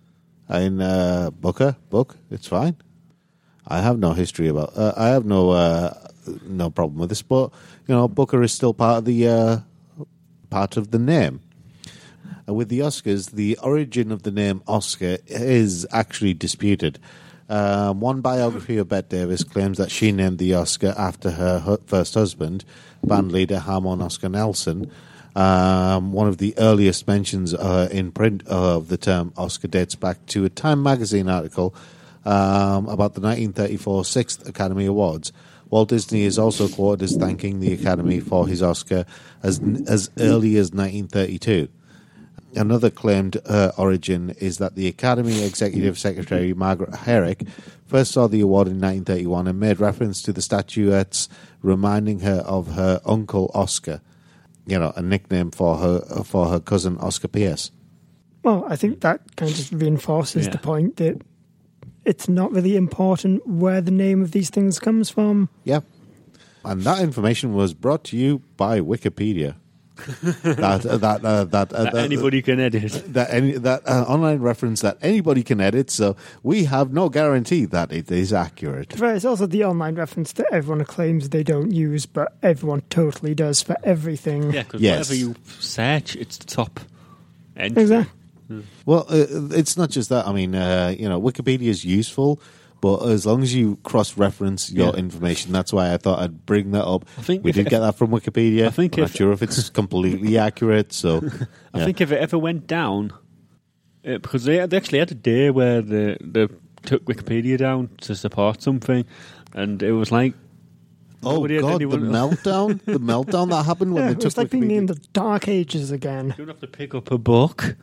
In uh, Booker book, it's fine. I have no history about. Uh, I have no uh, no problem with this, but you know, Booker is still part of the uh, part of the name. Uh, with the Oscars, the origin of the name Oscar is actually disputed. Um, one biography of Bette Davis claims that she named the Oscar after her hu- first husband, bandleader Harmon Oscar Nelson. Um, one of the earliest mentions uh, in print of the term Oscar dates back to a Time magazine article um, about the nineteen thirty-four Sixth Academy Awards. Walt Disney is also quoted as thanking the Academy for his Oscar as as early as nineteen thirty-two. Another claimed uh, origin is that the Academy Executive Secretary Margaret Herrick first saw the award in nineteen thirty-one and made reference to the statuettes reminding her of her uncle Oscar. You know, a nickname for her for her cousin Oscar Pierce. Well, I think that kind of just reinforces Yeah. the point that it's not really important where the name of these things comes from. Yeah. And that information was brought to you by Wikipedia. that uh, that uh, that, uh, That that anybody can edit. that any that uh, online reference that anybody can edit. So we have no guarantee that it is accurate. But it's also the online reference that everyone claims they don't use, but everyone totally does for everything. Yeah, because Yes. whatever you search, it's the top entry. Exactly. Well, uh, it's not just that. I mean, uh, you know, Wikipedia is useful, but as long as you cross-reference your Yeah. information, that's why I thought I'd bring that up. I think we if did it- get that from Wikipedia. I think I'm if- not sure if it's completely accurate. So, I yeah. think if it ever went down, uh, because they, they actually had a day where they, they took Wikipedia down to support something, and it was like, oh nobody had god, the anyone- meltdown, the meltdown that happened when Yeah, they it took was like being Wikipedia. in the Dark Ages again. you don't have to pick up a book.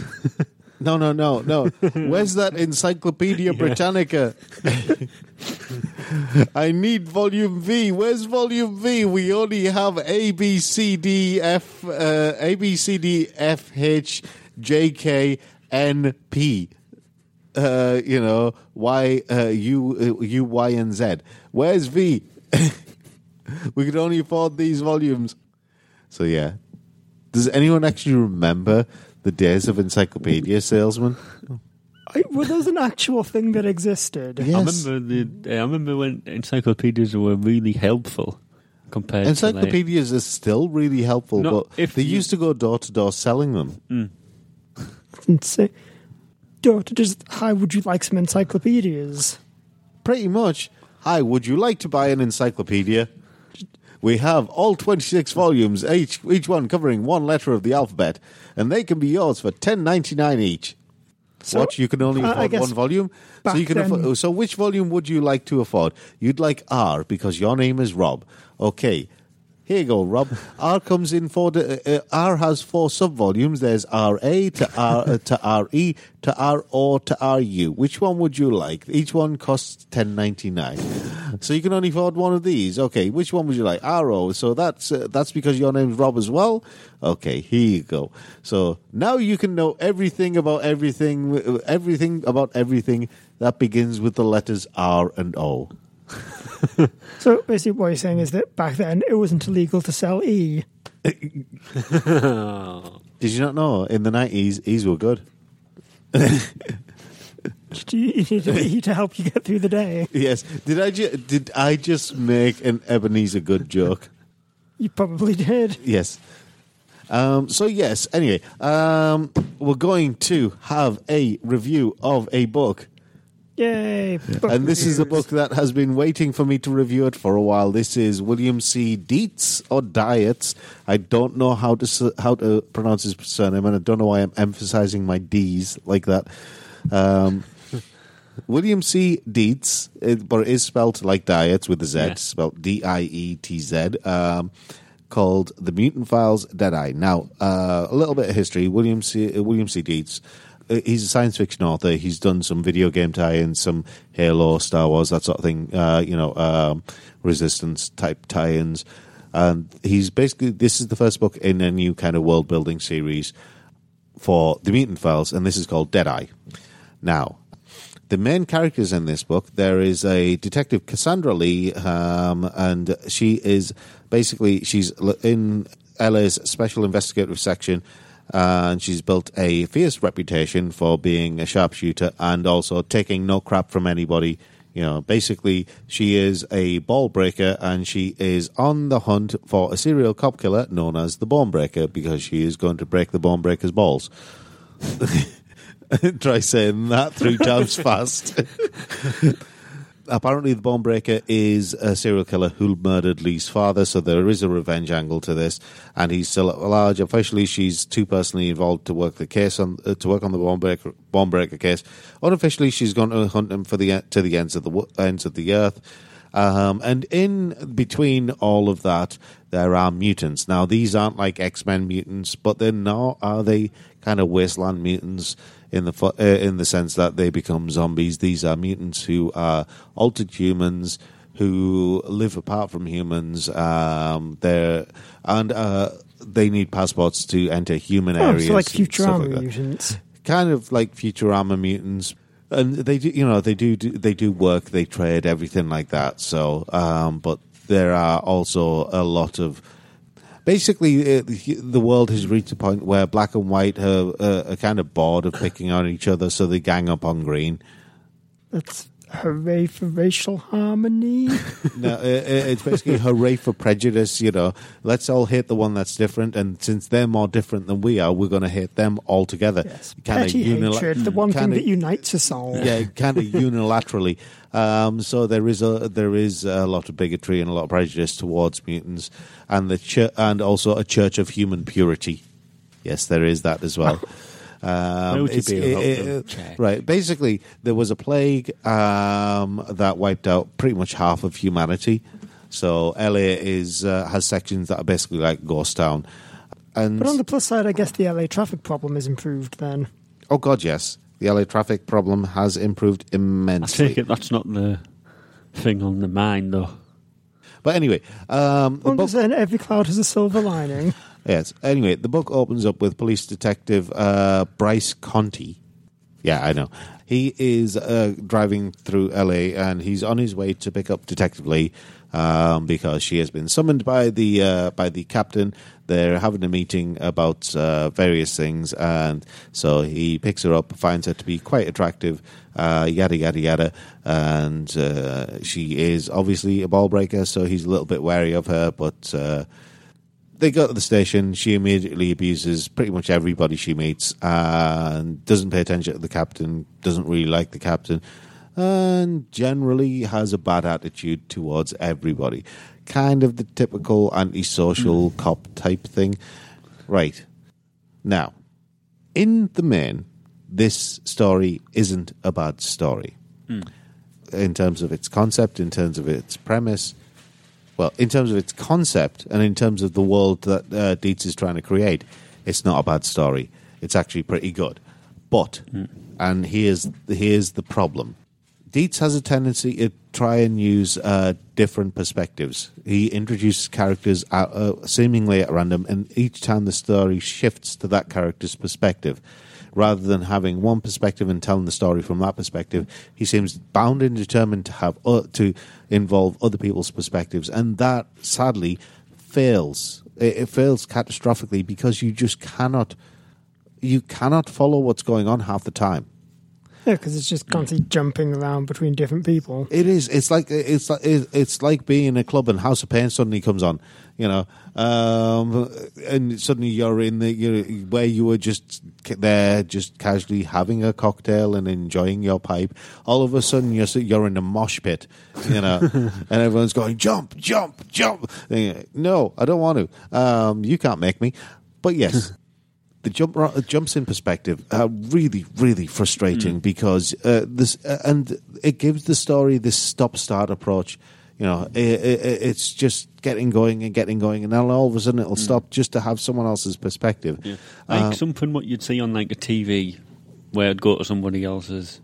No, no, no, no. Where's that Encyclopedia Britannica? I need Volume V. Where's Volume V? We only have A, B, C, D, F, uh, A, B, C, D, F, H, J, K, N, P. Uh, you know, Y, uh, U, uh, U, Y, and Z. Where's V? We could only afford these volumes. So, yeah. Does anyone actually remember the days of encyclopedia salesmen? I, well, there's an actual thing that existed. Yeah. I Yes. remember the. I remember when encyclopedias were really helpful compared to Encyclopedias are still really helpful, No, but if they you- used to go door to door selling them. like. And say, daughter, just how would you like some encyclopedias? Pretty much. Hi, would you like to buy an encyclopedia? We have all twenty-six volumes, each each one covering one letter of the alphabet, and they can be yours for ten ninety-nine each. So, what? You can only I- I afford guess one volume? So back you can then- afford, so which volume would you like to afford? You'd like R because your name is Rob. Okay. Here you go, Rob. R comes in four. Uh, uh, R has four sub-volumes. There's R A to R uh, to R E to R O to R U. Which one would you like? Each one costs ten ninety nine. So you can only afford one of these. Okay, which one would you like? R O. So that's uh, that's because your name's Rob as well. Okay, here you go. So now you can know everything about everything, uh, everything about everything that begins with the letters R and O. so basically, what you're saying is that back then it wasn't illegal to sell E. Did you not know? In the nineties, E's were good. You you needed E to help you get through the day. Yes. Did I ju- did I just make an Ebenezer good joke? You probably did. Yes. Um, so yes. Anyway, um, we're going to have a review of a book, Yay! book and this is a reviews. book that has been waiting for me to review it for a while. This is William C. Dietz or Dietz. I don't know how to s- how to pronounce his surname, and I don't know why I'm emphasizing my D's like that. Um, William C. Dietz, it, but it is spelled like Dietz with a Z, Yeah. spelled D I E T Z, um, called The Mutant Files Deadeye. Now, uh, a little bit of history. William C. Uh, William C. Dietz, uh, he's a science fiction author. He's done some video game tie-ins, some Halo, Star Wars, that sort of thing, uh, you know, um, Resistance type tie-ins. And he's basically, this is the first book in a new kind of world building series for the Mutant Files, and this is called Deadeye. Now, the main characters in this book, there is a detective, Cassandra Lee, um, and she is basically, she's in L A's Special Investigative Section, uh, and she's built a fierce reputation for being a sharpshooter and also taking no crap from anybody. You know, basically, she is a ball breaker, and she is on the hunt for a serial cop killer known as the Bone Breaker, because she is going to break the Bone Breaker's balls. Try saying that three times fast. Apparently, the Bone Breaker is a serial killer who murdered Lee's father, so there is a revenge angle to this. And he's still at large. Officially, she's too personally involved to work the case on uh, to work on the Bone Breaker, Bone Breaker case. Unofficially, she's going to hunt him for the to the ends of the ends of the earth. Um, and in between all of that, there are mutants. Now, these aren't like X-Men mutants, but they're not. Are they kind of wasteland mutants? In the uh, in the sense that they become zombies. These are mutants who are altered humans who live apart from humans. Um, they're and uh, they need passports to enter human oh, areas. So like Futurama like mutants, kind of like Futurama mutants. And they do, you know, they do, do they do work, they trade, everything like that. So, um, but there are also a lot of. Basically, uh, the world has reached a point where black and white are, uh, are kind of bored of picking on each other, so they gang up on green. That's hooray for racial harmony. No, uh, it's basically hooray for prejudice, you know. Let's all hate the one that's different, and since they're more different than we are, we're going to hate them all together. Yes. Kinda Petty unila- hatred, the one kinda, thing that unites us all. Yeah, kind of unilaterally. Um, so there is a there is a lot of bigotry and a lot of prejudice towards mutants, and the ch- and also a church of human purity. Yes, there is that as well. Um, it's, it, it, right. Basically, there was a plague um, that wiped out pretty much half of humanity. So L A is uh, has sections that are basically like Ghost Town. And but on the plus side, I guess the L A traffic problem is improved then. Oh God, yes. The L A traffic problem has improved immensely. I take it that's not the thing on the mind, though. But anyway, um, the book, saying every cloud has a silver lining. Yes. Anyway, the book opens up with police detective uh, Bryce Conti. Yeah, I know. He is uh, driving through L A, and he's on his way to pick up Detective Lee um, because she has been summoned by the uh, by the captain. They're having a meeting about uh, various things, and so he picks her up, finds her to be quite attractive, uh, yada, yada, yada, and uh, she is obviously a ball breaker, so he's a little bit wary of her, but uh, they go to the station. She immediately abuses pretty much everybody she meets and doesn't pay attention to the captain, doesn't really like the captain, and generally has a bad attitude towards everybody. Kind of the typical antisocial mm. cop type thing. Right. Now, in the main, this story isn't a bad story. Mm. In terms of its concept, in terms of its premise, well, in terms of its concept, and in terms of the world that uh, Dietz is trying to create, it's not a bad story. It's actually pretty good. But, mm. and here's here's the problem. Dietz has a tendency to try and use uh, different perspectives. He introduces characters at, uh, seemingly at random, and each time the story shifts to that character's perspective. Rather than having one perspective and telling the story from that perspective, he seems bound and determined to have uh, to involve other people's perspectives, and that sadly fails. It, it fails catastrophically because you just cannot, you cannot follow what's going on half the time. Yeah, because it's just constantly jumping around between different people. It is. It's like it's like it's like being in a club and House of Pain suddenly comes on, you know, um, and suddenly you're in the you're, where you were just there, just casually having a cocktail and enjoying your pipe. All of a sudden, you're you're in a mosh pit, you know, and everyone's going jump, jump, jump. No, I don't want to. Um, you can't make me. But yes. The jump uh, jumps in perspective are really, really frustrating mm. because uh, this uh, and it gives the story this stop-start approach. You know, it, it, it's just getting going and getting going, and then all of a sudden it'll mm. stop just to have someone else's perspective. Yeah. Like uh, something what you'd see on like a T V where it'd go to somebody else's.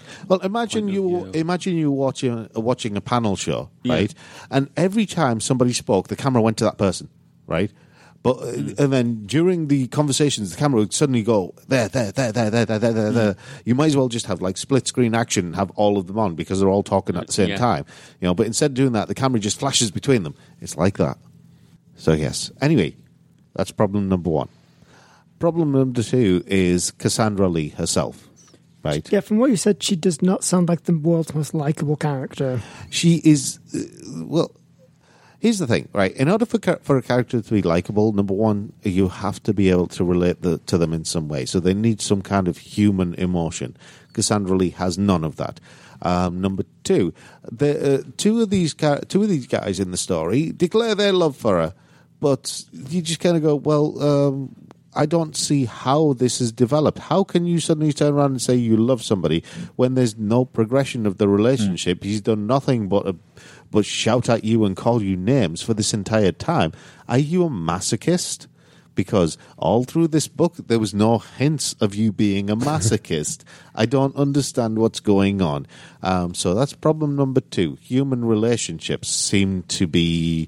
Well, imagine Point of you view. imagine you watching watching a panel show, Yeah. right? And every time somebody spoke, the camera went to that person, right? But uh, Hmm. and then during the conversations, the camera would suddenly go there, there, there, there, there, there, there, there. there. You might as well just have like split screen action and have all of them on because they're all talking at the same Yeah. time, you know. But instead of doing that, the camera just flashes between them. It's like that. So yes. Anyway, that's problem number one. Problem number two is Cassandra Lee herself, right? Yeah, from what you said, she does not sound like the world's most likable character. She is, uh, well, here's the thing, right? In order for char- for a character to be likable, number one, you have to be able to relate the, to them in some way. So they need some kind of human emotion. Cassandra Lee has none of that. Um, number two, the uh, two of these char- two of these guys in the story declare their love for her, but you just kind of go, well, um, I don't see how this is developed. How can you suddenly turn around and say you love somebody when there's no progression of the relationship? Mm. He's done nothing but a, but shout at you and call you names for this entire time. Are you a masochist? Because all through this book, there was no hints of you being a masochist. I don't understand what's going on. Um, so that's problem number two. Human relationships seem to be,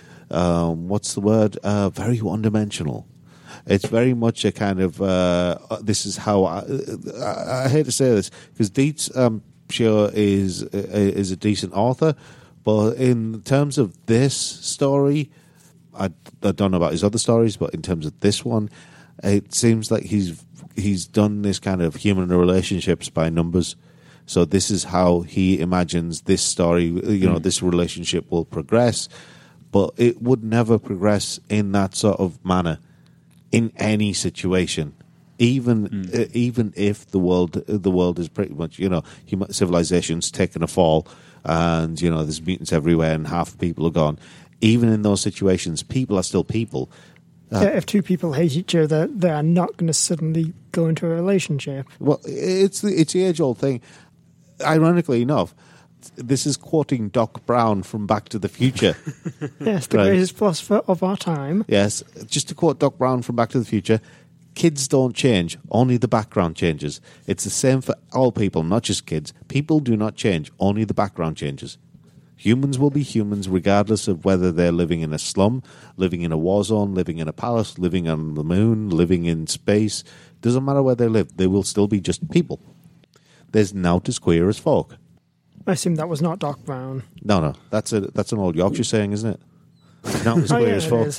um, what's the word? Uh, very one-dimensional. It's very much a kind of, uh, this is how, I, I, I hate to say this, because Dietz, um, sure, is, is a decent author, but in terms of this story, I, I don't know about his other stories, but in terms of this one, it seems like he's he's done this kind of human relationships by numbers. So this is how he imagines this story, you know, mm. this relationship will progress, but it would never progress in that sort of manner in any situation. Even mm. uh, even if the world the world is pretty much, you know, human, civilization's taken a fall, and you know there's mutants everywhere, and half the people are gone. Even in those situations, people are still people. Uh, yeah, if two people hate each other, they are not going to suddenly go into a relationship. Well, it's the it's the age old thing. Ironically enough, this is quoting Doc Brown from Back to the Future. Yes, the right. greatest philosopher of our time. Yes, just to quote Doc Brown from Back to the Future. Kids don't change, only the background changes. It's the same for all people, not just kids. People do not change, only the background changes. Humans will be humans regardless of whether they're living in a slum, living in a war zone, living in a palace, living on the moon, living in space. Doesn't matter where they live, they will still be just people. There's naught as queer as folk. I assume that was not Doc Brown. No, no, that's a that's an old Yorkshire saying, isn't it? Naught as oh, queer yeah, as it folk. is.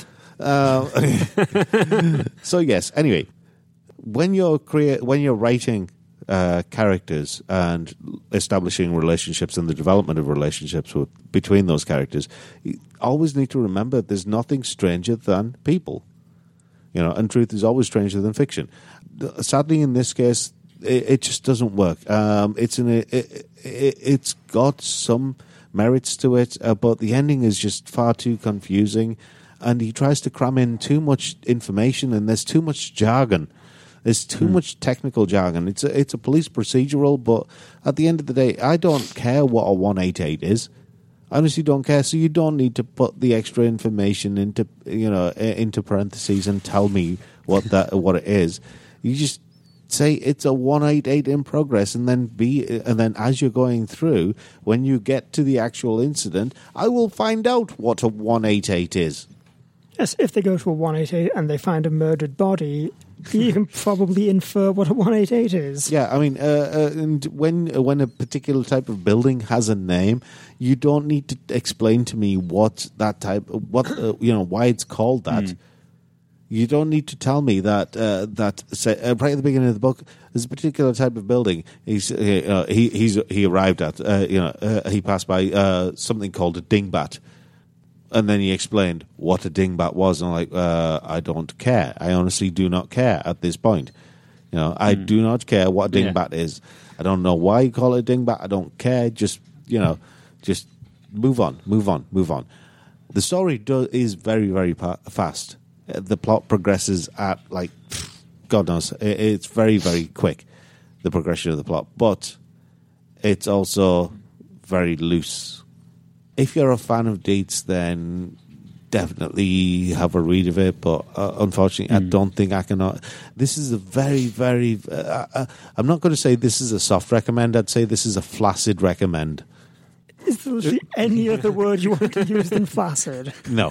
Uh, so yes. Anyway, when you're crea- when you're writing uh, characters and establishing relationships and the development of relationships with, between those characters, you always need to remember there's nothing stranger than people. You know, and truth is always stranger than fiction. Sadly, in this case, it, it just doesn't work. Um, it's an it, it, it's got some merits to it, uh, but the ending is just far too confusing. And he tries to cram in too much information, and there's too much jargon. There's too mm. much technical jargon. It's a, it's a police procedural, but at the end of the day, I don't care what a one eighty-eight is. I honestly don't care. So you don't need to put the extra information into you know into parentheses and tell me what that what it is. You just say it's a one eighty-eight in progress, and then be and then as you're going through, when you get to the actual incident, I will find out what a one eighty-eight is. Yes, if they go to a one eighty-eight and they find a murdered body, you can probably infer what a one eighty-eight is. Yeah, I mean, uh, uh, and when uh, when a particular type of building has a name, you don't need to explain to me what that type, what uh, you know, why it's called that. Mm. You don't need to tell me that uh, that say, uh, right at the beginning of the book, there's a particular type of building. He's uh, he he's he arrived at. Uh, you know, uh, he passed by uh, something called a dingbat. And then he explained what a dingbat was, and I'm like, uh, I don't care. I honestly do not care at this point. You know, I mm. do not care what a dingbat yeah. is. I don't know why you call it a dingbat. I don't care. Just, you know, just move on, move on, move on. The story do, is very, very pa- fast. The plot progresses at, like, God knows, it, it's very, very quick, the progression of the plot. But it's also very loose. If you're a fan of Dietz, then definitely have a read of it, but uh, unfortunately, mm. I don't think I can. Uh, this is a very, very. Uh, uh, I'm not going to say this is a soft recommend. I'd say this is a flaccid recommend. Is there literally any other word you want to use than flaccid? No.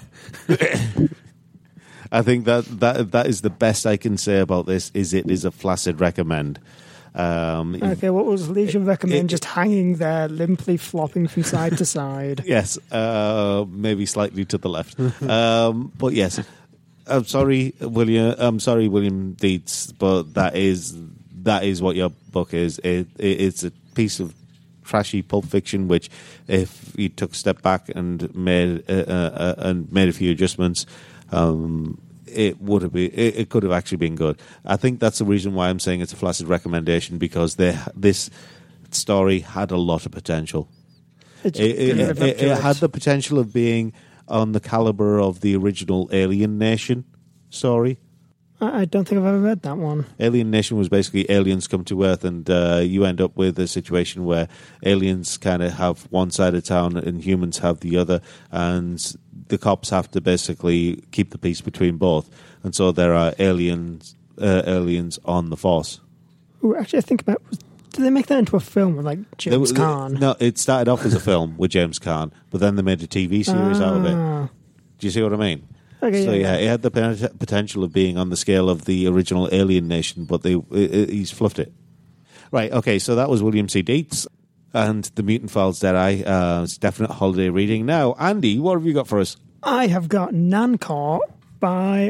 I think that, that that is the best I can say about this. Is it is a flaccid recommend. Um, okay, what was Legion recommend? It, just hanging there, limply flopping from side to side. Yes, uh, maybe slightly to the left. um, but yes, I'm sorry, William. I'm sorry, William Dietz, but that is that is what your book is. It, it, it's a piece of trashy pulp fiction, which, if you took a step back and made uh, uh, and made a few adjustments. Um, It would have been. It, it could have actually been good. I think that's the reason why I'm saying it's a flaccid recommendation, because they, this story had a lot of potential. It, it, it, it, it had the potential of being on the caliber of the original Alien Nation story. I don't think I've ever read that one. Alien Nation was basically aliens come to Earth, and uh, you end up with a situation where aliens kind of have one side of town and humans have the other, and the cops have to basically keep the peace between both. And so there are aliens uh, aliens on the force. Ooh, actually, I think about... Did they make that into a film with, like, James they, Caan? No, it started off as a film with James Caan, but then they made a T V series ah. out of it. Do you see what I mean? Okay, so yeah, yeah, it had the potential of being on the scale of the original Alien Nation, but they it, it, he's fluffed it. Right, okay, so that was William C. Dietz and The Mutant Files Deadeye. Uh, it's definite holiday reading. Now, Andy, what have you got for us? I have got Nankor by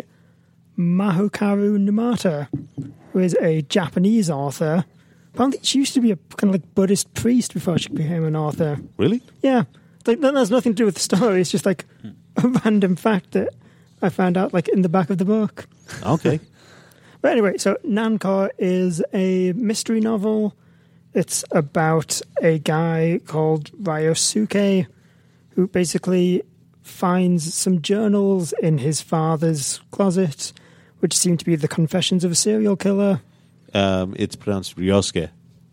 Mahokaru Numata, who is a Japanese author. Apparently, she used to be a kind of like Buddhist priest before she became an author. Really? Yeah. Like, that has nothing to do with the story. It's just like a random fact that I found out like in the back of the book. Okay. But anyway, so Nankor is a mystery novel. It's about a guy called Ryosuke who basically finds some journals in his father's closet, which seem to be the confessions of a serial killer. Um, it's pronounced Ryosuke.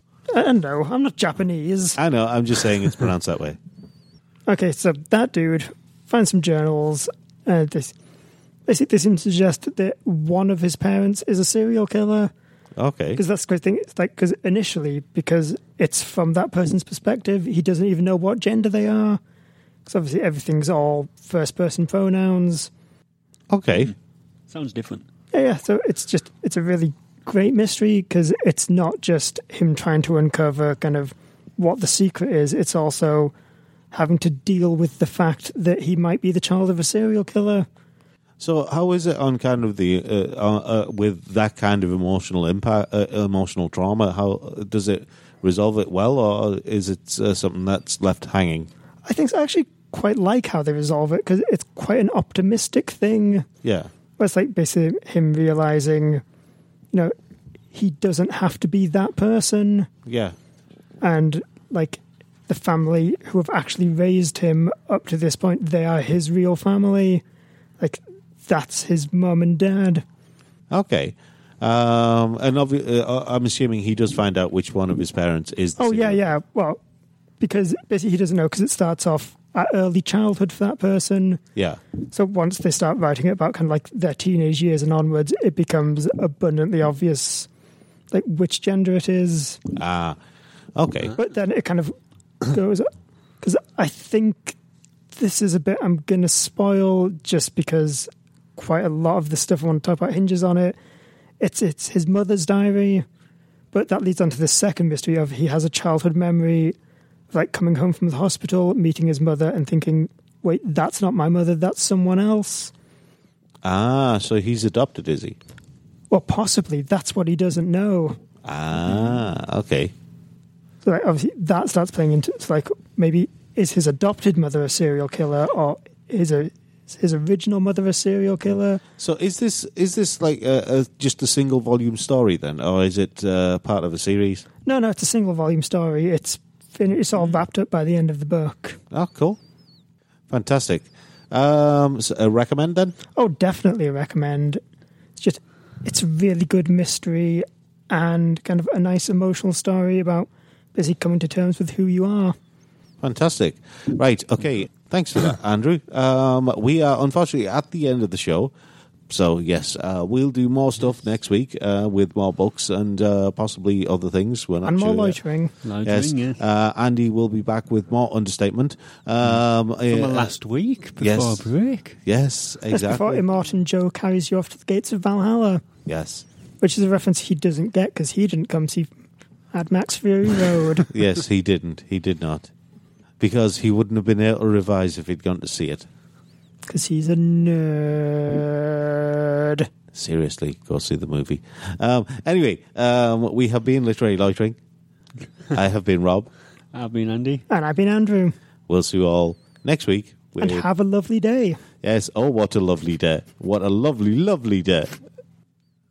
I know, I'm not Japanese. I know, I'm just saying it's pronounced that way. Okay, so that dude finds some journals. Uh, this, basically, they seem to suggest that one of his parents is a serial killer. Okay. Because that's the great thing. It's like, because initially, because it's from that person's perspective, he doesn't even know what gender they are. Because obviously everything's all first-person pronouns. Okay. Sounds different. Yeah, yeah. So it's just, it's a really great mystery because it's not just him trying to uncover kind of what the secret is. It's also having to deal with the fact that he might be the child of a serial killer. So how is it on kind of the, uh, uh, uh, with that kind of emotional impact, uh, emotional trauma, how does it resolve it well, or is it uh, something that's left hanging? I think I actually quite like how they resolve it because it's quite an optimistic thing. Yeah. Where it's like basically him realizing, you know, he doesn't have to be that person. Yeah. And like the family who have actually raised him up to this point, they are his real family. Like that's his mum and dad. Okay. Um, and obvi- uh, I'm assuming he does find out which one of his parents is the Oh, yeah, serial- yeah. Well, because basically he doesn't know because it starts off at early childhood for that person. Yeah. So once they start writing it about kind of like their teenage years and onwards, it becomes abundantly obvious like which gender it is. Ah, okay. But then it kind of goes, because I think this is a bit I'm going to spoil just because quite a lot of the stuff I want to talk about hinges on it. It's it's his mother's diary, but that leads on to the second mystery of he has a childhood memory of like coming home from the hospital, meeting his mother and thinking, wait, that's not my mother, that's someone else. Ah, so he's adopted, is he? Well, possibly. That's what he doesn't know. Ah, okay. So like, obviously that starts playing into it's like maybe is his adopted mother a serial killer or is a his original mother a serial killer? So is this is this like a, a, just a single volume story then, or is it uh, part of a series? No, no, it's a single volume story. It's fin- it's all wrapped up by the end of the book. Oh, cool, fantastic. Um, so a recommend then? Oh, definitely a recommend. It's just it's a really good mystery and kind of a nice emotional story about basically coming to terms with who you are. Fantastic. Right, okay. Thanks for that, Andrew. Um, we are unfortunately at the end of the show. So, yes, uh, we'll do more stuff next week uh, with more books and uh, possibly other things. We're not and more sure loitering. Loitering, yes. yes. Uh, Andy will be back with more understatement. Um, From uh, last week, before yes. break. Yes, Just before exactly. Immortan Joe carries you off to the gates of Valhalla, Yes. which is a reference he doesn't get because he didn't come see Mad Max Fury Road. Yes, he didn't. He did not. Because he wouldn't have been able to revise if he'd gone to see it. Because he's a nerd. Seriously, go see the movie. Um, anyway, um, we have been Literary Loitering. I have been Rob. I've been Andy. And I've been Andrew. We'll see you all next week. And with- have a lovely day. Yes, oh, what a lovely day. What a lovely, lovely day.